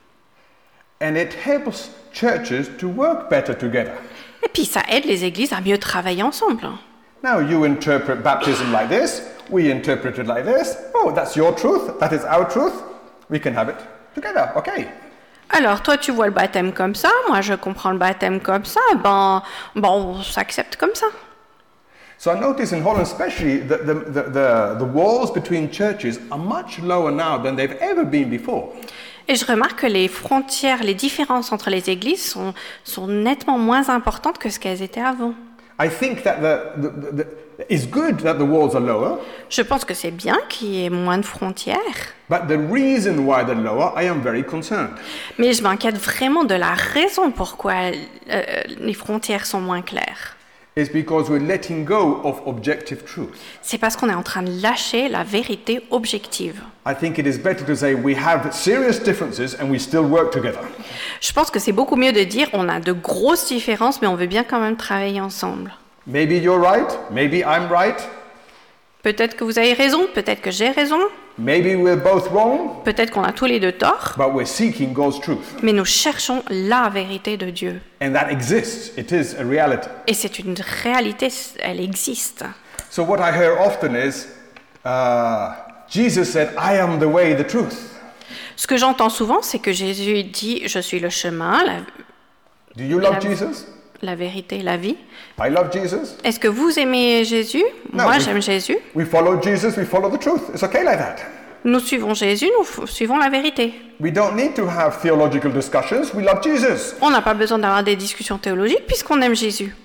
And it helps churches to work better together. Et puis, ça aide les églises à mieux travailler ensemble. Now, you interpret baptism like this, we interpret it like this. Oh, that's your truth, that is our truth. We can have it together, okay. Alors, toi, tu vois le baptême comme ça, moi, je comprends le baptême comme ça, ben, bon, on s'accepte comme ça. So I notice in Holland especially that the, the, the, the walls between churches are much lower now than they've ever been before. Et je remarque que les frontières, les différences entre les églises sont, sont nettement moins importantes que ce qu'elles étaient avant. I think that the, the, the, the, it's good that the walls are lower, Je pense que c'est bien qu'il y ait moins de frontières, but the reason why they're lower, I am very concerned. mais je m'inquiète vraiment de la raison pourquoi euh, les frontières sont moins claires. It's because we're letting go of objective truth. C'est parce qu'on est en train de lâcher la vérité objective. I think it is better to say we have serious differences and we still work together. Je pense que c'est beaucoup mieux de dire on a de grosses différences, mais on veut bien quand même travailler ensemble. Maybe you're right, maybe I'm right, Peut-être que vous avez raison, peut-être que j'ai raison, maybe we're both wrong, peut-être qu'on a tous les deux tort, but we're seeking God's truth. mais nous cherchons la vérité de Dieu. And that exists, it is a reality. Et c'est une réalité, elle existe. So what I hear often is, uh, Jesus said, I am the way, the truth. Ce que j'entends souvent, c'est que Jésus dit « Je suis le chemin, la, Do you love la- Jesus? la vérité, la vie ». I love Jesus. Est-ce que vous aimez Jésus? Non, Moi, oui. j'aime Jésus. We follow Jesus, we follow the truth. It's okay like that. Nous suivons Jésus, nous f- suivons la vérité. We don't need to have theological discussions, we love Jesus. On n'a pas besoin d'avoir des discussions théologiques puisqu'on aime Jésus.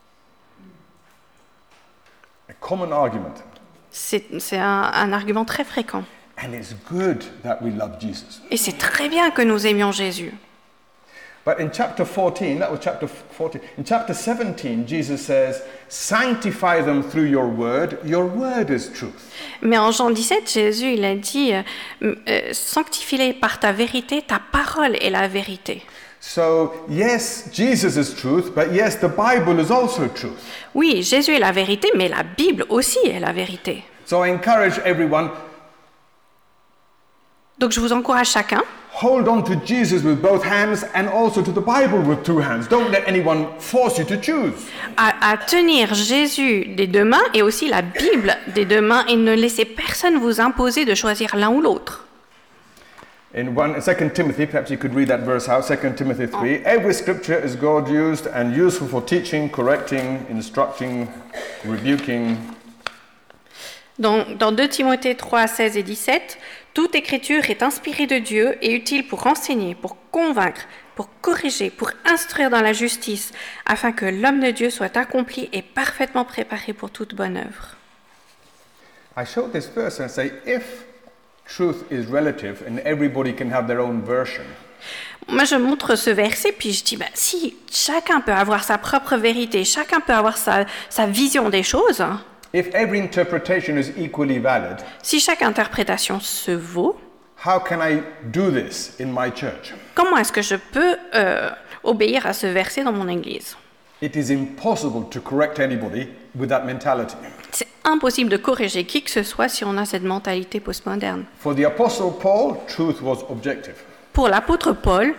A common argument. C'est c'est un, un argument très fréquent. And it's good that we love Jesus. Et c'est très bien que nous aimions Jésus. But in chapter fourteen, that was chapter fourteen, in chapter seventeen, Jesus says, sanctify them through your word, your word is truth. Mais en Jean dix-sept, Jésus il a dit euh, euh, sanctifie-les par ta vérité, ta parole est la vérité. So, yes, Jesus is truth, but yes, the Bible is also truth. Oui, Jésus est la vérité, mais la Bible aussi est la vérité. So I encourage everyone, Donc je vous encourage chacun, hold on to Jesus with both hands and also to the Bible with two hands. Don't let anyone force you to choose. à, à tenir Jésus des deux mains et aussi la Bible des deux mains et ne laissez personne vous imposer de choisir l'un ou l'autre. In one, Second Timothy, perhaps you could read that verse out, Second Timothy three. Every scripture is God-used and useful for teaching, correcting, instructing, rebuking. Donc, dans deux Timothée trois, seize et dix-sept, toute écriture est inspirée de Dieu et utile pour enseigner, pour convaincre, pour corriger, pour instruire dans la justice, afin que l'homme de Dieu soit accompli et parfaitement préparé pour toute bonne œuvre. I showed this verse and say, if truth is relative and everybody can have their own version, Moi, je montre ce verset, puis je dis, bah, si chacun peut avoir sa propre vérité, chacun peut avoir sa, sa vision des choses, if every interpretation is equally valid, si chaque interprétation se vaut, how can I do this in my church? comment est-ce que je peux euh, obéir à ce verset dans mon église? It is impossible to correct anybody with that mentality. C'est impossible de corriger qui que ce soit si on a cette mentalité postmoderne. For the Apostle Paul, truth was objective. Pour l'apôtre Paul,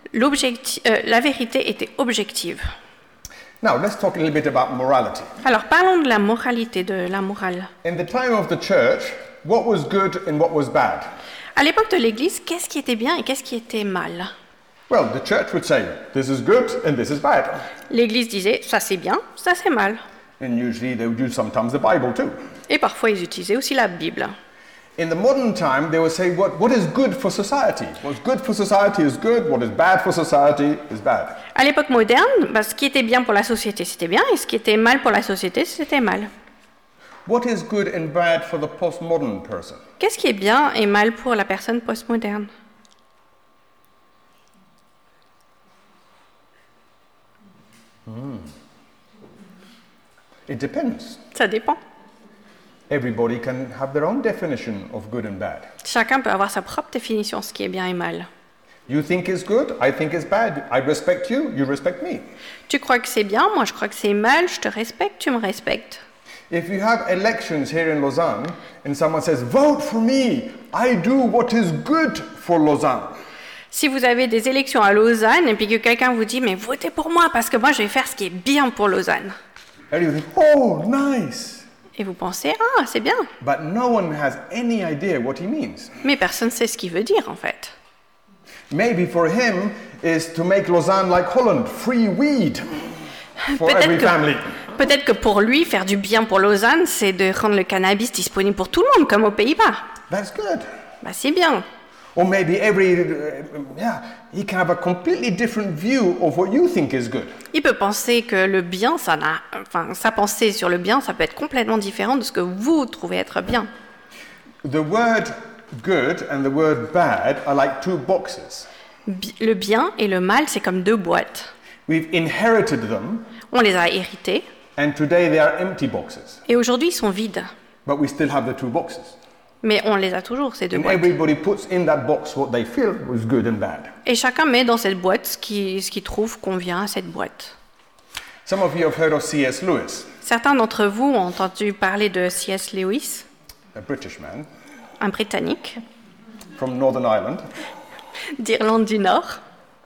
l'objecti- euh, la vérité était objective. Now, let's talk a little bit about morality. Alors parlons de la moralité, de la morale. In the time of the church, what was good and what was bad? À l'époque de l'Église, qu'est-ce qui était bien et qu'est-ce qui était mal? Well, the church would say, this is good and this is bad. L'Église disait, ça c'est bien, ça c'est mal. And usually they would use sometimes the Bible too. Et parfois ils utilisaient aussi la Bible. In the modern time, they would say what, what is good for society. What's good for society is good, what is bad for society is bad. À l'époque moderne, bah, ce qui était bien pour la société, c'était bien, et ce qui était mal pour la société, c'était mal. What is good and bad for the postmodern person? Qu'est-ce qui est bien et mal pour la personne postmoderne? Mm. It depends. Ça dépend. Everybody can have their own definition of good and bad. Chacun peut avoir sa propre définition de ce qui est bien et mal. You think it's good, I think it's bad. I respect you, you respect me. Tu crois que c'est bien, moi je crois que c'est mal, je te respecte, tu me respectes. If you have elections here in Lausanne and someone says, vote for me, I do what is good for Lausanne. Si vous avez des élections à Lausanne et puis que quelqu'un vous dit mais votez pour moi parce que moi je vais faire ce qui est bien pour Lausanne. And you think, oh, nice. Et vous pensez ah c'est bien. But no one has any idea what he means. Mais personne ne sait ce qu'il veut dire en fait. Maybe for him is to make Lausanne like Holland, free weed for every Peut-être family. que, peut-être que pour lui faire du bien pour Lausanne c'est de rendre le cannabis disponible pour tout le monde comme aux Pays-Bas. That's good. Bah c'est bien. Or maybe every, uh, yeah, he can have a completely different view of what you think is good. Il peut penser que le bien, ça n'a, enfin, sa pensée sur le bien, ça peut être complètement différent de ce que vous trouvez être bien. The word good and the word bad are like two boxes. Bi- Le bien et le mal, c'est comme deux boîtes. We've inherited them, On les a héritées and today they are empty boxes. et aujourd'hui ils sont vides. But we still have the two boxes. Mais on les a toujours, ces deux And boîtes. everybody puts in that box what they feel was good and bad. Et chacun met dans cette boîte ce qu'il ce qu'il trouve convient à cette boîte. Some of you have heard of C S Lewis, Certains d'entre vous ont entendu parler de C S Lewis, a British man un Britannique from Northern Ireland. d'Irlande du Nord.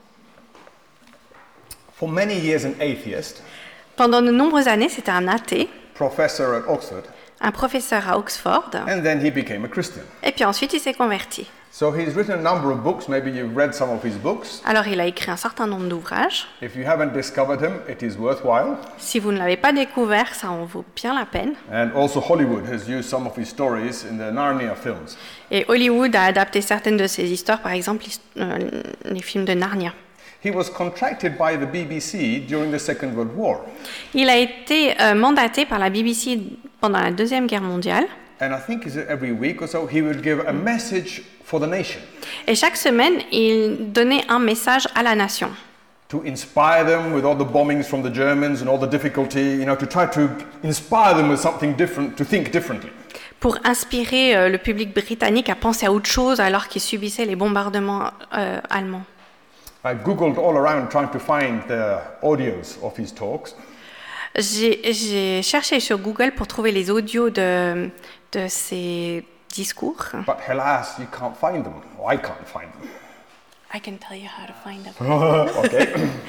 For many years an atheist, Pendant de nombreuses années, c'était un athée, professor at Oxford, un professeur à Oxford, and then he became a Christian. et puis ensuite il s'est converti. So he's written a number of books, maybe you've read some of his books. Alors il a écrit un certain nombre d'ouvrages. If you haven't discovered him, it is worthwhile. Si vous ne l'avez pas découvert, ça en vaut bien la peine. And also Hollywood has used some of his stories in the Narnia films. Et Hollywood a adapté certaines de ses histoires, par exemple l'hist- euh, les films de Narnia. He was contracted by the B B C during the Second World War. Il a été euh, mandaté par la B B C pendant la Deuxième Guerre mondiale. And I think is it every week or so, he would give a message for the nation Et chaque semaine, il donnait un message à la nation to inspire them with all the bombings from the Germans and all the difficulty, you know, to try to inspire them with something different, to think differently. pour inspirer euh, le public britannique à penser à autre chose alors qu'il subissait les bombardements euh, allemands. I googled all around trying to find the audios of his talks. J'ai j'ai cherché sur Google pour trouver les audios de, de ses discours. But alas, you can't find them. Or I can't find them. I can tell you how to find them. Okay.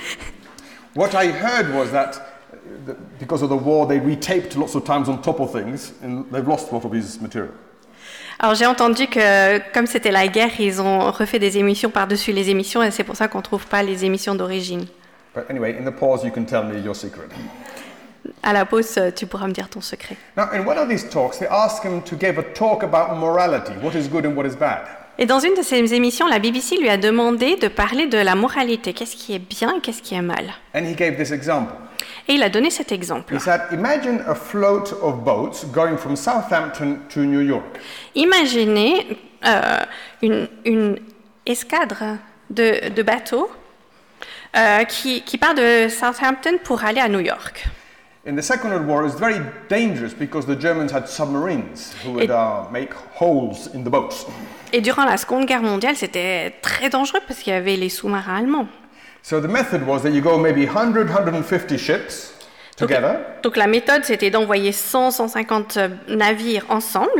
What I heard was that uh, the- because of the war, they retaped lots of times on top of things, and they've lost a lot of his material. Alors j'ai entendu que comme c'était la guerre, ils ont refait des émissions par-dessus les émissions et c'est pour ça qu'on ne trouve pas les émissions d'origine. But anyway, in the pause, you can tell me your secret. À la pause, tu pourras me dire ton secret. Now, in one of these talks, they asked him to give a talk about morality, what is good and what is bad. Et dans une de ces émissions, la B B C lui a demandé de parler de la moralité, qu'est-ce qui est bien et qu'est-ce qui est mal. And he gave this example. Et il a donné cet exemple. He said, imagine a float of boats going from Southampton to New York. Imaginez euh, une, une escadre de, de bateaux euh, qui, qui part de Southampton pour aller à New York. In the Second World War, it was very dangerous because the Germans had submarines who would uh, make holes in the boats. Et durant la Seconde Guerre mondiale, c'était très dangereux parce qu'il y avait les sous-marins allemands. So the method was that you go maybe one hundred, one hundred fifty ships Donc, together donc la méthode, c'était d'envoyer cent à cent cinquante navires ensemble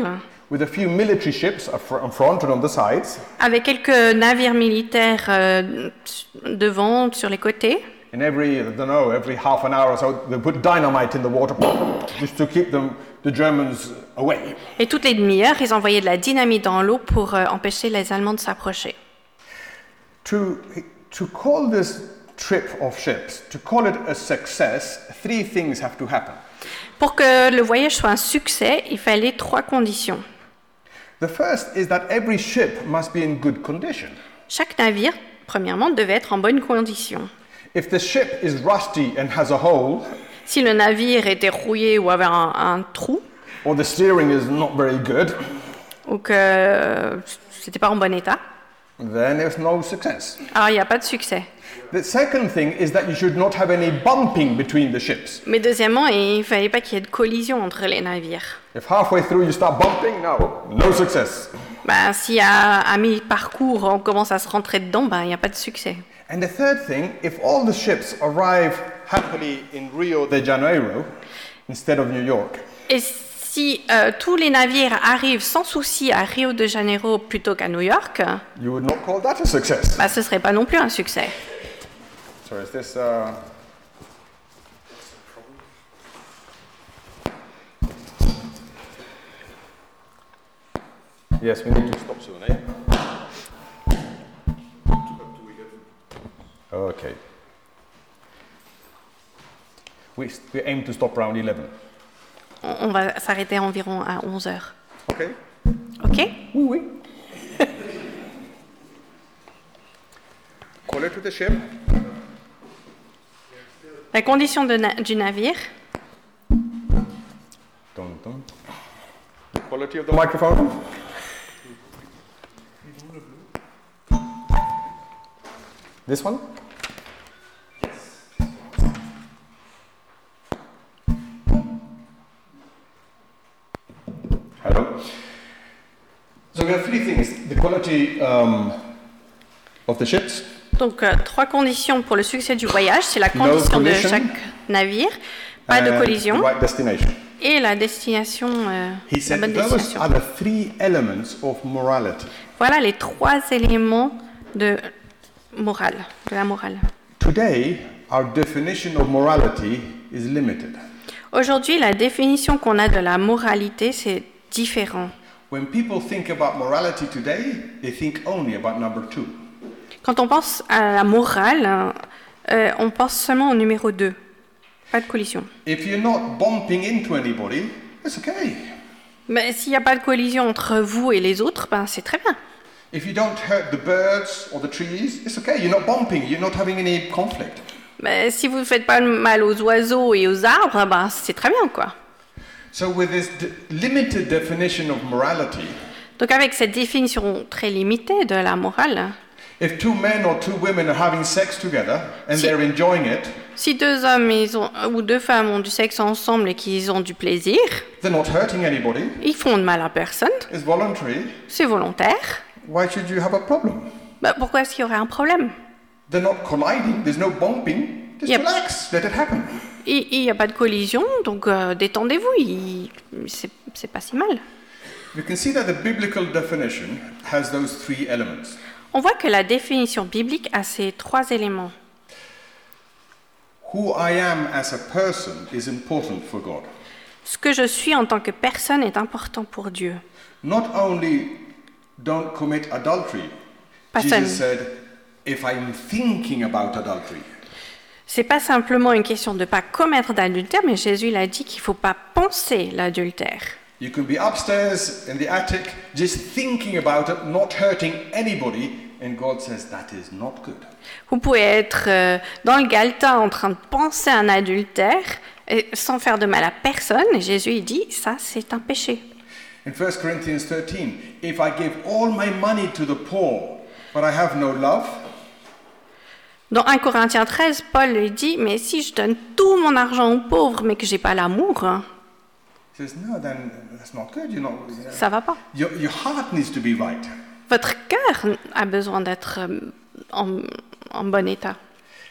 with a few military ships up fr- in front and on the sides. avec quelques navires militaires euh, devant, sur les côtés. And every, I don't know, every half an hour or so, they put dynamite in the water just to keep them, the Germans away. Et toutes les demi-heures, ils envoyaient de la dynamite dans l'eau pour euh, empêcher les Allemands de s'approcher. To, to call this trip of ships, to call it a success, three things have to happen. Pour que le voyage soit un succès, il fallait trois conditions. The first is that every ship must be in good condition. Chaque navire, premièrement, devait être en bonne condition. If the ship is rusty and has a hole, Si le navire était rouillé ou avait un, un trou, or the steering is not very good, ou que euh, c'était pas en bon état, then there's no success. alors il n'y a pas de succès. The second thing is that you should not have any bumping between the ships. Mais deuxièmement, il ne fallait pas qu'il y ait de collision entre les navires. If halfway through you start bumping, no, no success. Ben, si à, à mi-parcours on commence à se rentrer dedans, ben, il n'y a pas de succès. And the third thing, if all the ships arrive happily in Rio de Janeiro instead of New York, Et si euh, tous les navires arrivent sans souci à Rio de Janeiro plutôt qu'à New York, you would not call that a success. ben, ce ne serait pas non plus un succès. So is this uh Yes, we need to stop soon, eh? Okay. We, we aim to stop around eleven. On, on va s'arrêter environ à onze heures. Okay? OK? Oui, oui. Call it to the ship. La condition de na- du navire, Dun, dun. The quality of the microphone. This one? Hello. So we have three things: the quality um, of the ships, donc euh, trois conditions pour le succès du voyage, c'est la No condition de collision. chaque navire, pas de and collision, the right destination. et la destination, euh, He la said bonne those destination. are the three elements of morality. Voilà les trois éléments de morale, de la morale. Today, our definition of morality is limited. Aujourd'hui, la définition qu'on a de la moralité, c'est différent. When people think about morality today, they think only about number two. Quand on pense à la morale, euh, on pense seulement au numéro deux. Pas de collision. If you're not bumping into anybody, it's okay. Mais s'il n'y a pas de collision entre vous et les autres, ben c'est très bien. If you don't hurt the birds or the trees, it's okay. You're not bumping, you're not having any conflict. Mais si vous ne faites pas mal aux oiseaux et aux arbres, ben c'est très bien, quoi. So with this d- limited definition of morality, Donc avec cette définition très limitée de la morale, if two men or two women are having sex together and Si- they're enjoying it, si deux hommes ils ont, ou deux femmes ont du sexe ensemble et qu'ils ont du plaisir, they're not hurting anybody, ils font de mal à personne, it's voluntary, c'est volontaire. why should you have a problem? Ben, pourquoi est-ce qu'il y aurait un problème? They're not colliding, there's no bumping, just Yep. relax, let it happen. Il n'y a pas de collision, donc euh, détendez-vous, il- c'est c'est pas si mal. We can see that the biblical definition has those three elements. On voit que la définition biblique a ces trois éléments. Who I am as a person is important for God. Ce que je suis en tant que personne est important pour Dieu. Not only don't commit adultery, Personne. Jesus said, if I'm thinking about adultery, C'est pas simplement une question de ne pas commettre d'adultère, mais Jésus l'a dit qu'il ne faut pas penser l'adultère. you can be upstairs in the attic just thinking about it, not hurting anybody, and God says that is not good. Vous pouvez être euh, dans le galetas en train de penser à un adultère et sans faire de mal à personne, et Jésus il dit ça c'est un péché. In First Corinthians thirteen, if I give all my money to the poor, but I have no love, Dans un Corinthiens treize, Paul lui dit mais si je donne tout mon argent aux pauvres mais que j'ai pas l'amour, hein, he says, no, then that's not good. You're not, ça va pas. your, your heart needs to be right. Votre cœur a besoin d'être euh, en, en bon état.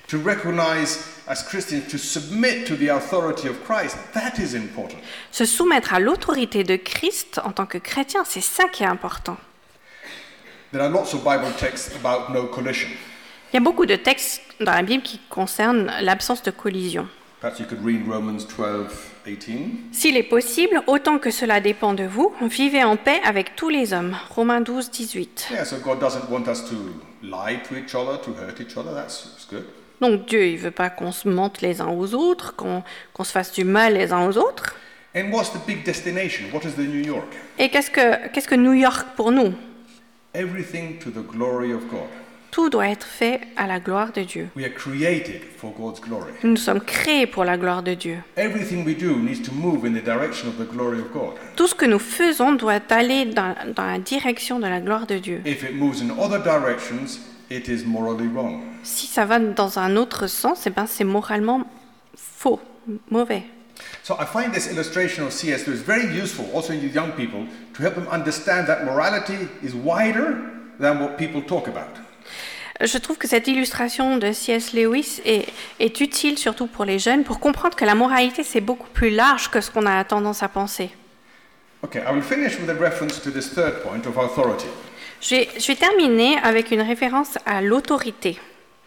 To recognize as Christians, to submit to the authority of Christ, that is important. Se soumettre à l'autorité de Christ en tant que chrétien, c'est ça qui est important. There are lots of Bible texts about no collision. Il y a beaucoup de textes dans la Bible qui concernent l'absence de collision. Perhaps you could read Romans twelve eighteen. S'il est possible, autant que cela dépend de vous, vivez en paix avec tous les hommes. Romains douze, dix-huit. Yeah, so God doesn't want us to lie to each other, to hurt each other. That's, that's good. Donc Dieu, il veut pas qu'on se mente les uns aux autres, qu'on, qu'on se fasse du mal les uns aux autres. And what's the big destination? What is the New York? Et qu'est-ce que, qu'est-ce que New York pour nous? Everything to the glory of God. Tout doit être fait à la gloire de Dieu. We are created for God's glory. Nous sommes créés pour la gloire de Dieu. Everything we do needs to move in the direction of the glory of God. Tout ce que nous faisons doit aller dans, dans la direction de la gloire de Dieu. If it moves in other directions, it is morally wrong. Si ça va dans un autre sens, eh ben c'est moralement faux, mauvais. So I find this illustration of C S Lewis very useful, also in young people, to help them understand that morality is wider than what people talk about. Je trouve que cette illustration de C S Lewis est, est utile surtout pour les jeunes pour comprendre que la moralité c'est beaucoup plus large que ce qu'on a tendance à penser. Okay, I will finish with a reference to this third point of authority. Je vais, je vais terminer avec une référence à l'autorité.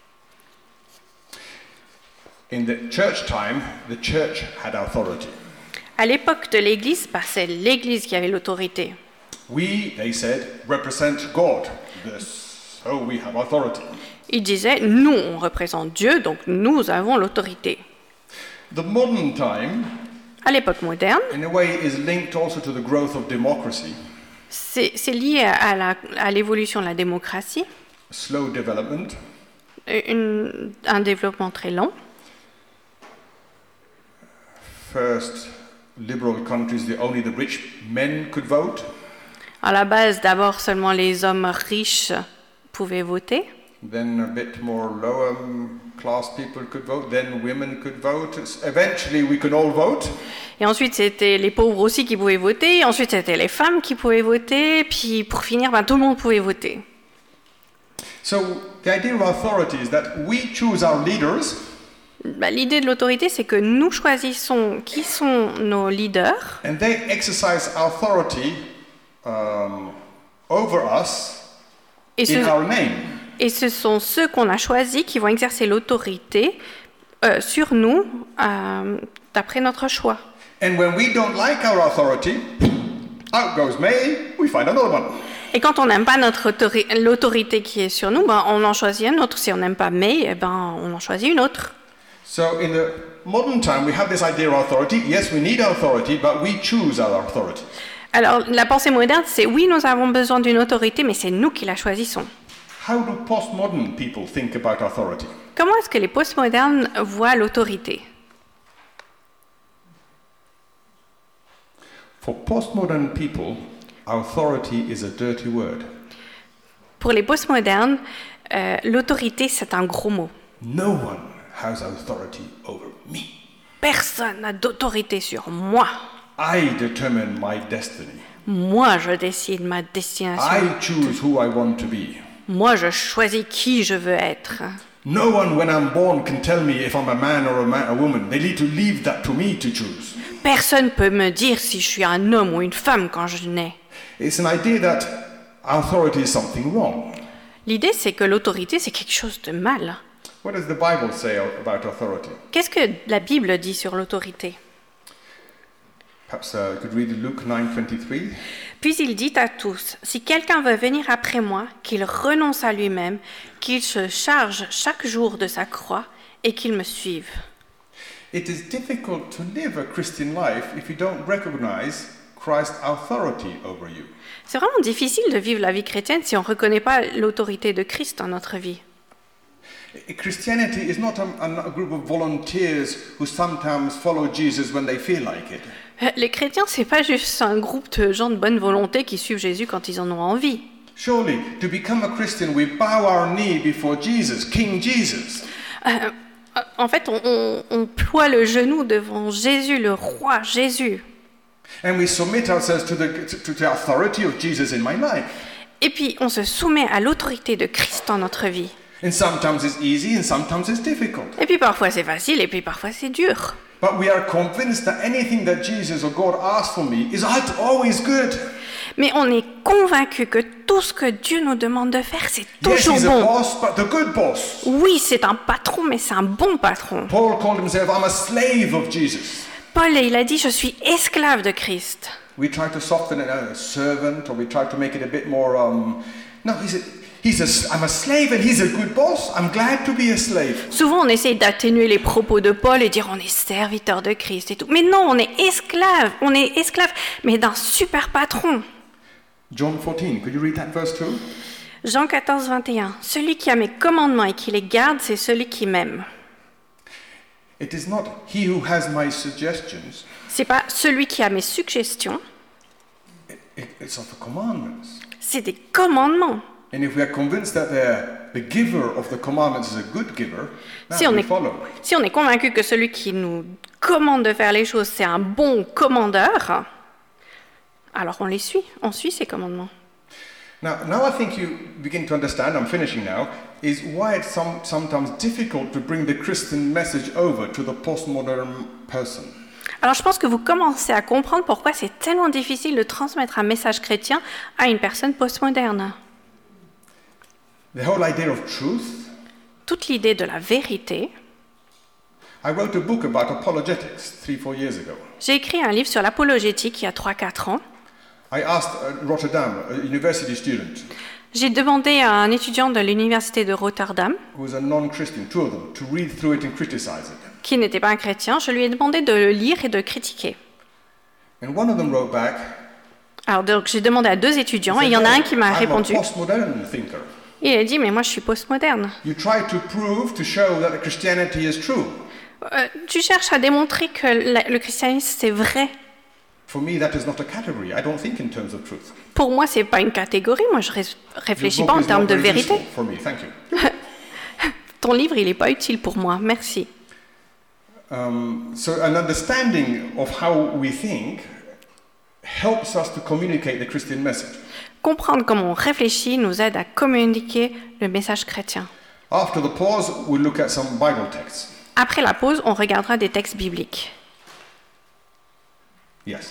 In the church time, the church had authority. À l'époque de l'Église, bah, c'est l'Église qui avait l'autorité. We, they said, represent God. This, so we have authority. Ils disaient, nous, on représente Dieu, donc nous avons l'autorité. The modern time, À l'époque moderne, in a way, is linked also to the growth of democracy, c'est, c'est lié à, la, à l'évolution de la démocratie, slow development, une, un développement très lent. First, liberal countries, the, only the rich men could vote. À la base, d'abord, seulement les hommes riches pouvaient voter. Then a bit more lower class people could vote. Then women could vote. Eventually, we could all vote. Et ensuite, c'était les pauvres aussi qui pouvaient voter. Ensuite, c'était les femmes qui pouvaient voter. Puis, pour finir, ben, tout le monde pouvait voter. So, the idea of authority is that we choose our leaders. Ben, l'idée de l'autorité, c'est que nous choisissons qui sont nos leaders. And they exercise authority um, over us Et ce, in our name. et ce sont ceux qu'on a choisis qui vont exercer l'autorité euh, sur nous euh, d'après notre choix. And when we don't like our authority, out goes May, we find another one. Et quand on n'aime pas notre autori- l'autorité qui est sur nous, ben, on en choisit un autre. Si on n'aime pas May, eh ben, on en choisit une autre. So in the modern time, we have this idea of authority. Yes, we need authority, but we choose our authority. Alors, la pensée moderne, c'est oui, nous avons besoin d'une autorité, mais c'est nous qui la choisissons. How do postmodern people think about authority? Comment est-ce que les postmodernes voient l'autorité? For postmodern people, authority is a dirty word. Pour les postmodernes, euh, l'autorité, c'est un gros mot. No one has authority over me. Personne n'a d'autorité sur moi. I determine my destiny. Moi, je décide ma destination. I choose who I want to be. Moi, je choisis qui je veux être. No one, when I'm born, can tell me if I'm a man or a, man, a woman. They need to leave that to me to choose. Personne peut me dire si je suis un homme ou une femme quand je nais. It's an idea that authority is something wrong. L'idée, c'est que l'autorité, c'est quelque chose de mal. What does the Bible say about authority? Qu'est-ce que la Bible dit sur l'autorité? Perhaps uh, you could read Luke nine twenty-three. Puis il dit à tous, si quelqu'un veut venir après moi, qu'il renonce à lui-même, qu'il se charge chaque jour de sa croix et qu'il me suive. It is difficult to live a Christian life if you don't recognize Christ's authority over you. C'est vraiment difficile de vivre la vie chrétienne si on ne reconnaît pas l'autorité de Christ dans notre vie. Christianity is not a, a group of volunteers who sometimes follow Jesus when they feel like it. Les chrétiens, c'est pas juste un groupe de gens de bonne volonté qui suivent Jésus quand ils en ont envie. Surely, to become a Christian, we bow our knee before Jesus, King Jesus. Euh, en fait, on, on, on ploie le genou devant Jésus, le roi Jésus. And we submit ourselves to the, to the authority of Jesus in my life. Et puis, on se soumet à l'autorité de Christ dans notre vie. And sometimes it's easy and sometimes it's difficult. Et puis parfois c'est facile et puis parfois c'est dur. But we are convinced that anything that Jesus or God asks for me is always good. Mais on est convaincu que tout ce que Dieu nous demande de faire, c'est Yes, toujours he's a bon. boss, but the good boss. Oui, c'est un patron, mais c'est un bon patron. Paul called himself, I'm a slave of Jesus. Paul, il a dit, je suis esclave de Christ. We try to soften it as a servant, or we try to make it a bit more, um, no, he's a, he's a, I'm a slave and he's a good boss. I'm glad to be a slave. Souvent, on essaye d'atténuer les propos de Paul et dire on est serviteur de Christ et tout. Mais non, on est esclave, on est esclave, mais d'un super patron. John fourteen, could you read that verse too? Jean quatorze, vingt et un. Celui qui a mes commandements et qui les garde, c'est celui qui m'aime. It is not he who has my suggestions, C'est pas celui qui a mes suggestions, it, it's of the commandments. c'est des commandements. And if we are convinced that the, the giver of the commandments is a good giver, now Si on, we est, follow. si on est convaincu que celui qui nous commande de faire les choses, c'est un bon commandeur, alors on les suit, on suit ces commandements. Now, now I think you begin to understand, I'm finishing now, is why it's some, sometimes difficult to bring the Christian message over to the postmodern person. Alors je pense que vous commencez à comprendre pourquoi c'est tellement difficile de transmettre un message chrétien à une personne postmoderne. The whole idea of truth. Toute l'idée de la vérité. I wrote a book about apologetics three, four years ago. J'ai écrit un livre sur l'apologétique il y a trois quatre ans. I asked uh, Rotterdam, a university student, J'ai demandé à un étudiant de l'université de Rotterdam, who was a non-Christian, two of them, to read through it and criticize it. qui n'était pas un chrétien, je lui ai demandé de le lire et de critiquer. And one of them wrote back, Alors donc j'ai demandé à deux étudiants et il y en a un qui m'a I'm répondu. a postmodern thinker. Il a dit mais moi je suis postmoderne. You try to prove, to show that Christianity is true. Euh, tu cherches à démontrer que la- le christianisme c'est vrai. For me, that is not a category. I don't think in terms of truth. Pour moi c'est pas une catégorie, moi je ré- Your réfléchis book pas en is termes not de very vérité. useful for me. Thank you. Ton livre il est pas utile pour moi, merci. Um, so an understanding of how we think helps us to communicate the Christian message. Comprendre comment on réfléchit nous aide à communiquer le message chrétien. After the pause, we'll look at some Bible texts. Après la pause, on regardera des textes bibliques. Yes.